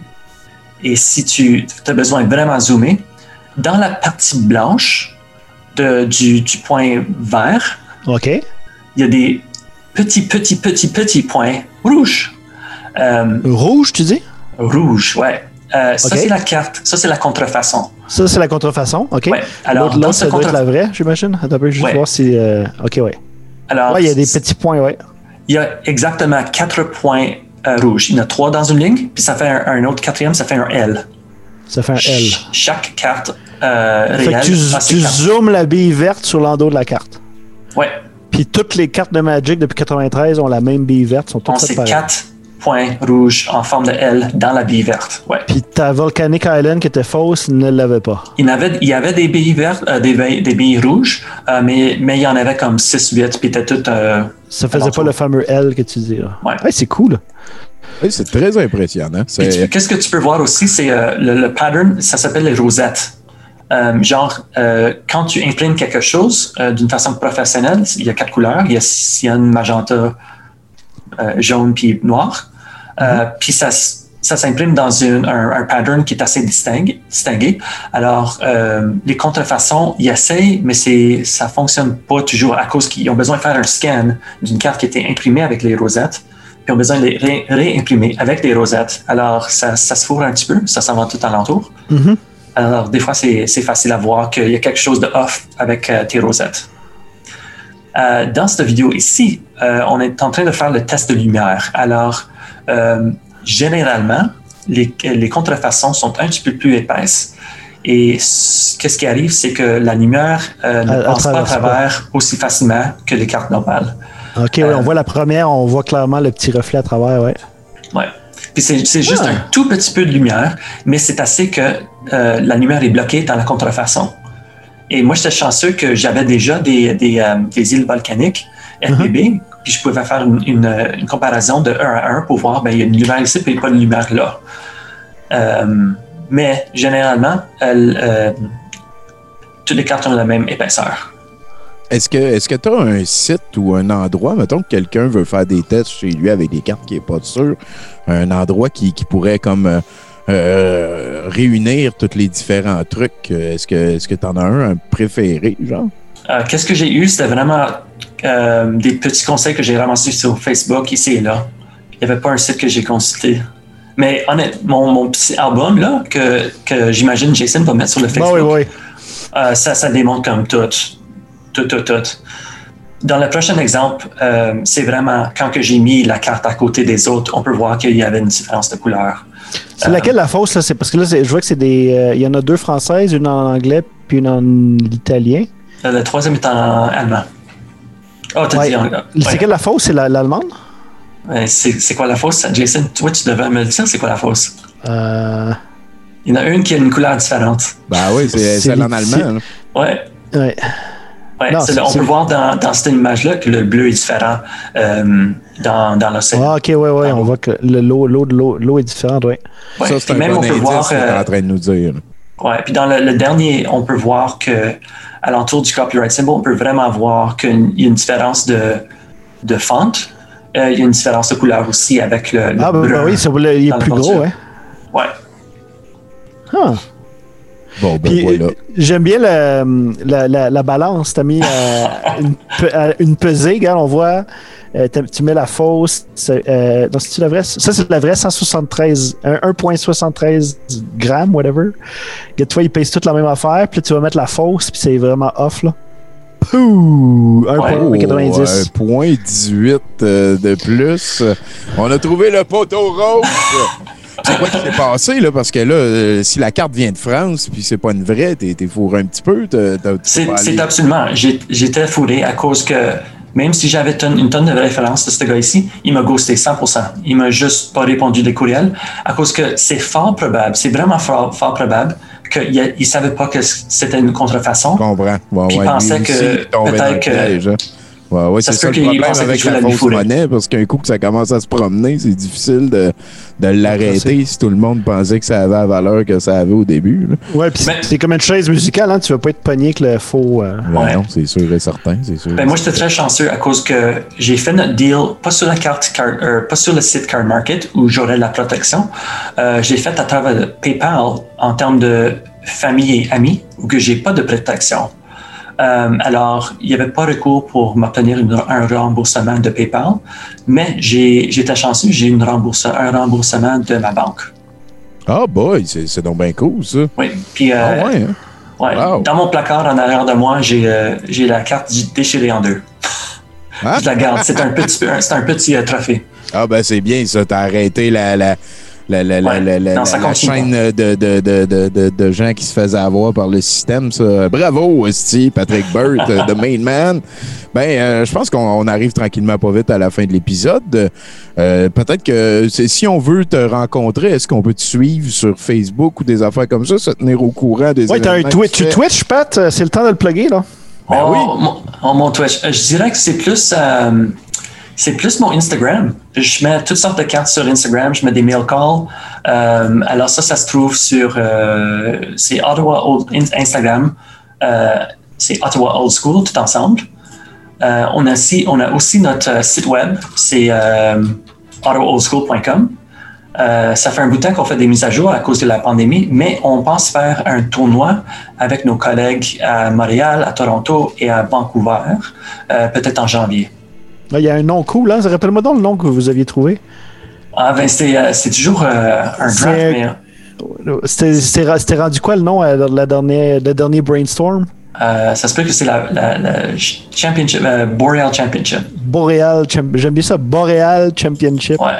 et si tu as besoin de vraiment zoomer, dans la partie blanche de, du, du point vert, okay. il y a des petits, petits, petits, petits points rouges. Euh, rouge, tu dis? Rouge, ouais. Euh, okay. Ça, c'est la carte. Ça, c'est la contrefaçon. Ça, c'est la contrefaçon, OK. Ouais. Alors, l'autre, l'autre ça contre... doit être la vraie, j'imagine. Attends un peu, juste ouais. voir si... Euh... OK, ouais. Alors, ouais, il y a des petits points, ouais. Il y a exactement quatre points euh, rouges. Il y en a trois dans une ligne, puis ça fait un, un autre quatrième, ça fait un L. Ça fait un L. Ch- chaque carte euh, réelle... Fait que tu, tu zoomes la bille verte sur l'endos de la carte. Ouais. Puis toutes les cartes de Magic depuis quatre-vingt-treize ont la même bille verte, sont toutes on faites pareilles. quatre points rouges en forme de L dans la bille verte. Ouais. Puis ta Volcanic Island qui était fausse ne l'avait pas. Il y avait, il y avait des billes vertes, euh, des, billes, des billes rouges, euh, mais, mais il y en avait comme six huit, puis c'était tout... Euh, ça faisait pas le fameux L que tu dis. Là. Ouais. Ouais, c'est cool. Oui, c'est très impressionnant. C'est... Tu, qu'est-ce que tu peux voir aussi, c'est euh, le, le pattern, ça s'appelle les rosettes. Euh, genre, euh, quand tu imprimes quelque chose euh, d'une façon professionnelle, il y a quatre couleurs. Il y a cyan, magenta, euh, jaune puis noir. Euh, mm-hmm. Puis ça, ça s'imprime dans une, un, un pattern qui est assez distingué. distingué. Alors, euh, les contrefaçons, ils essayent, mais c'est, ça fonctionne pas toujours à cause qu'ils ont besoin de faire un scan d'une carte qui était imprimée avec les rosettes. Puis ils ont besoin de les ré- réimprimer avec les rosettes. Alors, ça, ça se fourre un petit peu. Ça s'en va tout alentour. Mm-hmm. Alors, des fois, c'est, c'est facile à voir qu'il y a quelque chose de off avec euh, tes rosettes. Euh, dans cette vidéo ici, euh, on est en train de faire le test de lumière. Alors, euh, généralement, les, les contrefaçons sont un petit peu plus épaisses. Et c- qu'est-ce qui arrive, c'est que la lumière euh, ne à, passe à pas à travers pas. aussi facilement que les cartes normales. OK, euh, ouais, on voit la première, on voit clairement le petit reflet à travers, ouais. Ouais. Puis c'est, c'est juste ah. un tout petit peu de lumière, mais c'est assez que euh, la lumière est bloquée dans la contrefaçon. Et moi, j'étais chanceux que j'avais déjà des, des, euh, des îles volcaniques R G B, uh-huh. puis je pouvais faire une, une, une comparaison de un à un pour voir, ben, il y a une lumière ici, puis il n'y a pas de lumière là. Euh, mais généralement, elle, euh, toutes les cartes ont la même épaisseur. Est-ce que est-ce que tu as un site ou un endroit, mettons que quelqu'un veut faire des tests chez lui avec des cartes qui n'est pas sûr, un endroit qui, qui pourrait comme euh, euh, réunir tous les différents trucs? Est-ce que est-ce que tu en as un, un préféré, genre? Euh, qu'est-ce que j'ai eu? C'était vraiment euh, des petits conseils que j'ai ramassés sur Facebook ici et là. Il n'y avait pas un site que j'ai consulté. Mais honnêtement, mon, mon petit album là, que, que j'imagine Jason va mettre sur le Facebook, oh oui, oui. Euh, ça, ça démontre comme tout. Tout, tout, tout. Dans le prochain exemple, euh, c'est vraiment quand que j'ai mis la carte à côté des autres, on peut voir qu'il y avait une différence de couleur. C'est euh, laquelle la fausse, là? C'est parce que là, c'est, je vois que c'est des. Euh, il y en a deux françaises, une en anglais puis une en italien. Euh, le troisième est en allemand. Oh, t'as ouais. dit anglais. C'est ouais. Quelle la fausse? C'est la, l'allemande? Ouais, c'est, c'est quoi la fausse? Jason, toi, tu devais me le dire, c'est quoi la fausse? Euh. Il y en a une qui a une couleur différente. Ben oui, c'est, c'est celle en allemand. Oui. Ouais. Ouais, non, c'est, c'est, on c'est... peut voir dans, dans cette image-là que le bleu est différent euh, dans, dans l'océan. Ah, ok, oui, oui, on voit que le, l'eau, l'eau, l'eau, l'eau est différente, oui. Ouais, ça, c'est un même bon on peut indice voir, que tu es en train de nous dire. Oui, puis dans le, le dernier, on peut voir que à l'entour du copyright symbol, on peut vraiment voir qu'il y a une différence de, de font. Euh, il y a une différence de couleur aussi avec le, le ah, ben, ben oui, ça, le, il est plus gros, hein. Oui. Ah. Bon, ben Puis, voilà. J'aime bien le, la, la, la balance. Tu as mis euh, une, une pesée. Regarde, on voit, euh, tu mets la fausse. Euh, donc, c'est la vraie, ça, c'est la vraie cent soixante-treize, un virgule soixante-treize grammes, whatever. Regarde, toi, ils pèsent toute la même affaire. Puis là, tu vas mettre la fausse, puis c'est vraiment off, là. Pouh! un virgule quatre-vingt-dix. un virgule dix-huit euh, de plus. On a trouvé le poteau rose. C'est quoi qui s'est passé, là? Parce que là, euh, si la carte vient de France, puis c'est pas une vraie, t'es, t'es fourré un petit peu. T'as, t'as, c'est, c'est absolument. J'ai, j'étais fourré à cause que même si j'avais ton, une tonne de références de ce gars ici, il m'a ghosté cent pour cent. Il m'a juste pas répondu des courriels à cause que c'est fort probable, c'est vraiment fort, fort probable qu'il ne savait pas que c'était une contrefaçon. Je comprends. Ouais, puis il ouais, pensait que peut-être que... Ouais, ouais, ça c'est ça le problème avec la fausse monnaie, parce qu'un coup que ça commence à se promener, c'est difficile de, de l'arrêter si tout le monde pensait que ça avait la valeur que ça avait au début. Là. Ouais, puis c'est, c'est comme une chaise musicale, hein, tu vas pas être pogné avec le faux... Euh... Ouais, ouais. Non, c'est sûr et certain. C'est sûr ben, moi, j'étais très chanceux à cause que j'ai fait notre deal, pas sur la carte, car, euh, pas sur le site Card Market où j'aurais la protection. Euh, j'ai fait à travers PayPal en termes de famille et amis où que j'ai pas de protection. Euh, alors, il n'y avait pas recours pour m'obtenir une, un remboursement de PayPal, mais j'ai, j'étais chanceux, j'ai eu une rembourse, un remboursement de ma banque. Ah, oh boy, c'est, c'est donc bien cool, ça. Oui, puis euh, ah ouais, hein? ouais, wow. Dans mon placard en arrière de moi, j'ai, euh, j'ai la carte déchirée en deux. Ah? Je la garde, c'est un petit, c'est un petit euh, trophée. Ah, ben c'est bien ça, t'as arrêté la... la... La, la, ouais, la, la, non, la, la chaîne de, de, de, de, de, de gens qui se faisaient avoir par le système. Ça. Bravo, Esti, Patrick Burt, The Main Man. Ben, euh, je pense qu'on on arrive tranquillement pas vite à la fin de l'épisode. Euh, peut-être que c'est, si on veut te rencontrer, est-ce qu'on peut te suivre sur Facebook ou des affaires comme ça, se tenir au courant des ouais, événements? Oui, tu, tu Twitch, Pat, c'est le temps de le plugger, là. Ben oh, oui. Mon, mon Twitch, je dirais que c'est plus... Euh, C'est plus mon Instagram. Je mets toutes sortes de cartes sur Instagram. Je mets des mail calls. Euh, alors ça, ça se trouve sur... Euh, c'est Ottawa Old Instagram. Euh, c'est Ottawa Old School, tout ensemble. Euh, on, a aussi, on a aussi notre site web. C'est euh, ottawa old school point com. Euh, ça fait un bout de temps qu'on fait des mises à jour à cause de la pandémie, mais on pense faire un tournoi avec nos collègues à Montréal, à Toronto et à Vancouver, euh, peut-être en janvier. Il y a un nom cool, hein? Rappelle-moi donc le nom que vous aviez trouvé. Ah, ben, c'est, euh, c'est toujours euh, un draft, mais... C'était, c'était, c'était rendu quoi le nom, euh, la dernière, le dernier brainstorm? Euh, ça se peut que c'est la, la, la Championship, euh, Boreal Championship. Boreal, j'aime bien ça, Boreal Championship. Ouais.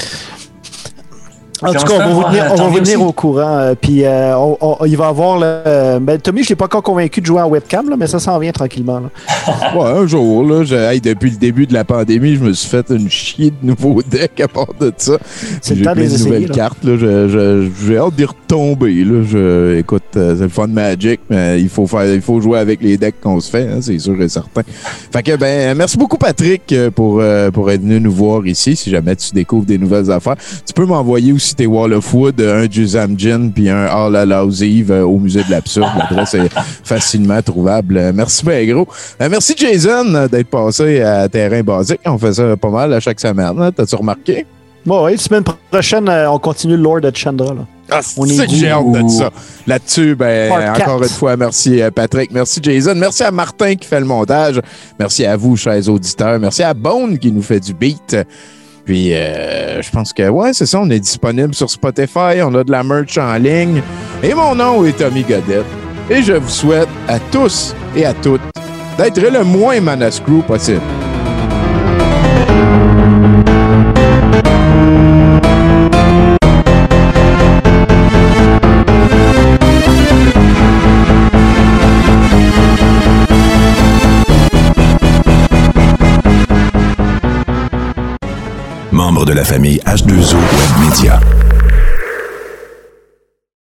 En tout cas, on va venir, on va venir au courant. Euh, puis euh, on, on, il va avoir le. Euh, ben, Tommy, je ne l'ai pas encore convaincu de jouer en webcam, là, mais ça s'en vient tranquillement. Là. Ouais, un jour, là, je, hey, depuis le début de la pandémie, je me suis fait une chier de nouveaux decks à part de ça. C'est j'ai le temps plein des de nouvelles là. cartes. Là, je, je, j'ai hâte d'y retomber. Là. Je, écoute, euh, c'est le fun de Magic, mais il faut, faire, il faut jouer avec les decks qu'on se fait, hein, c'est sûr et certain. Fait que, ben, merci beaucoup, Patrick, pour, euh, pour être venu nous voir ici. Si jamais tu découvres des nouvelles affaires, tu peux m'envoyer aussi tes Wall of Wood, un Juzam Gin puis un All Allows Eve au musée de l'absurde. L'adresse est facilement trouvable. Merci bien gros. Euh, merci Jason d'être passé à Terrain Basique. On fait ça pas mal à chaque semaine. Hein? T'as-tu remarqué? Bon, oui, semaine prochaine, on continue le lore de Chandra. Là. Ah, on c'est que j'ai hâte de ça. Là-dessus, ben, encore une fois, merci Patrick, merci Jason, merci à Martin qui fait le montage, merci à vous, chers auditeurs, merci à Bone qui nous fait du beat. Puis, euh, je pense que, ouais, c'est ça, on est disponible sur Spotify, on a de la merch en ligne. Et mon nom est Tommy Godette. Et je vous souhaite à tous et à toutes d'être le moins manascrew possible. Membre de la famille H deux O Web Media.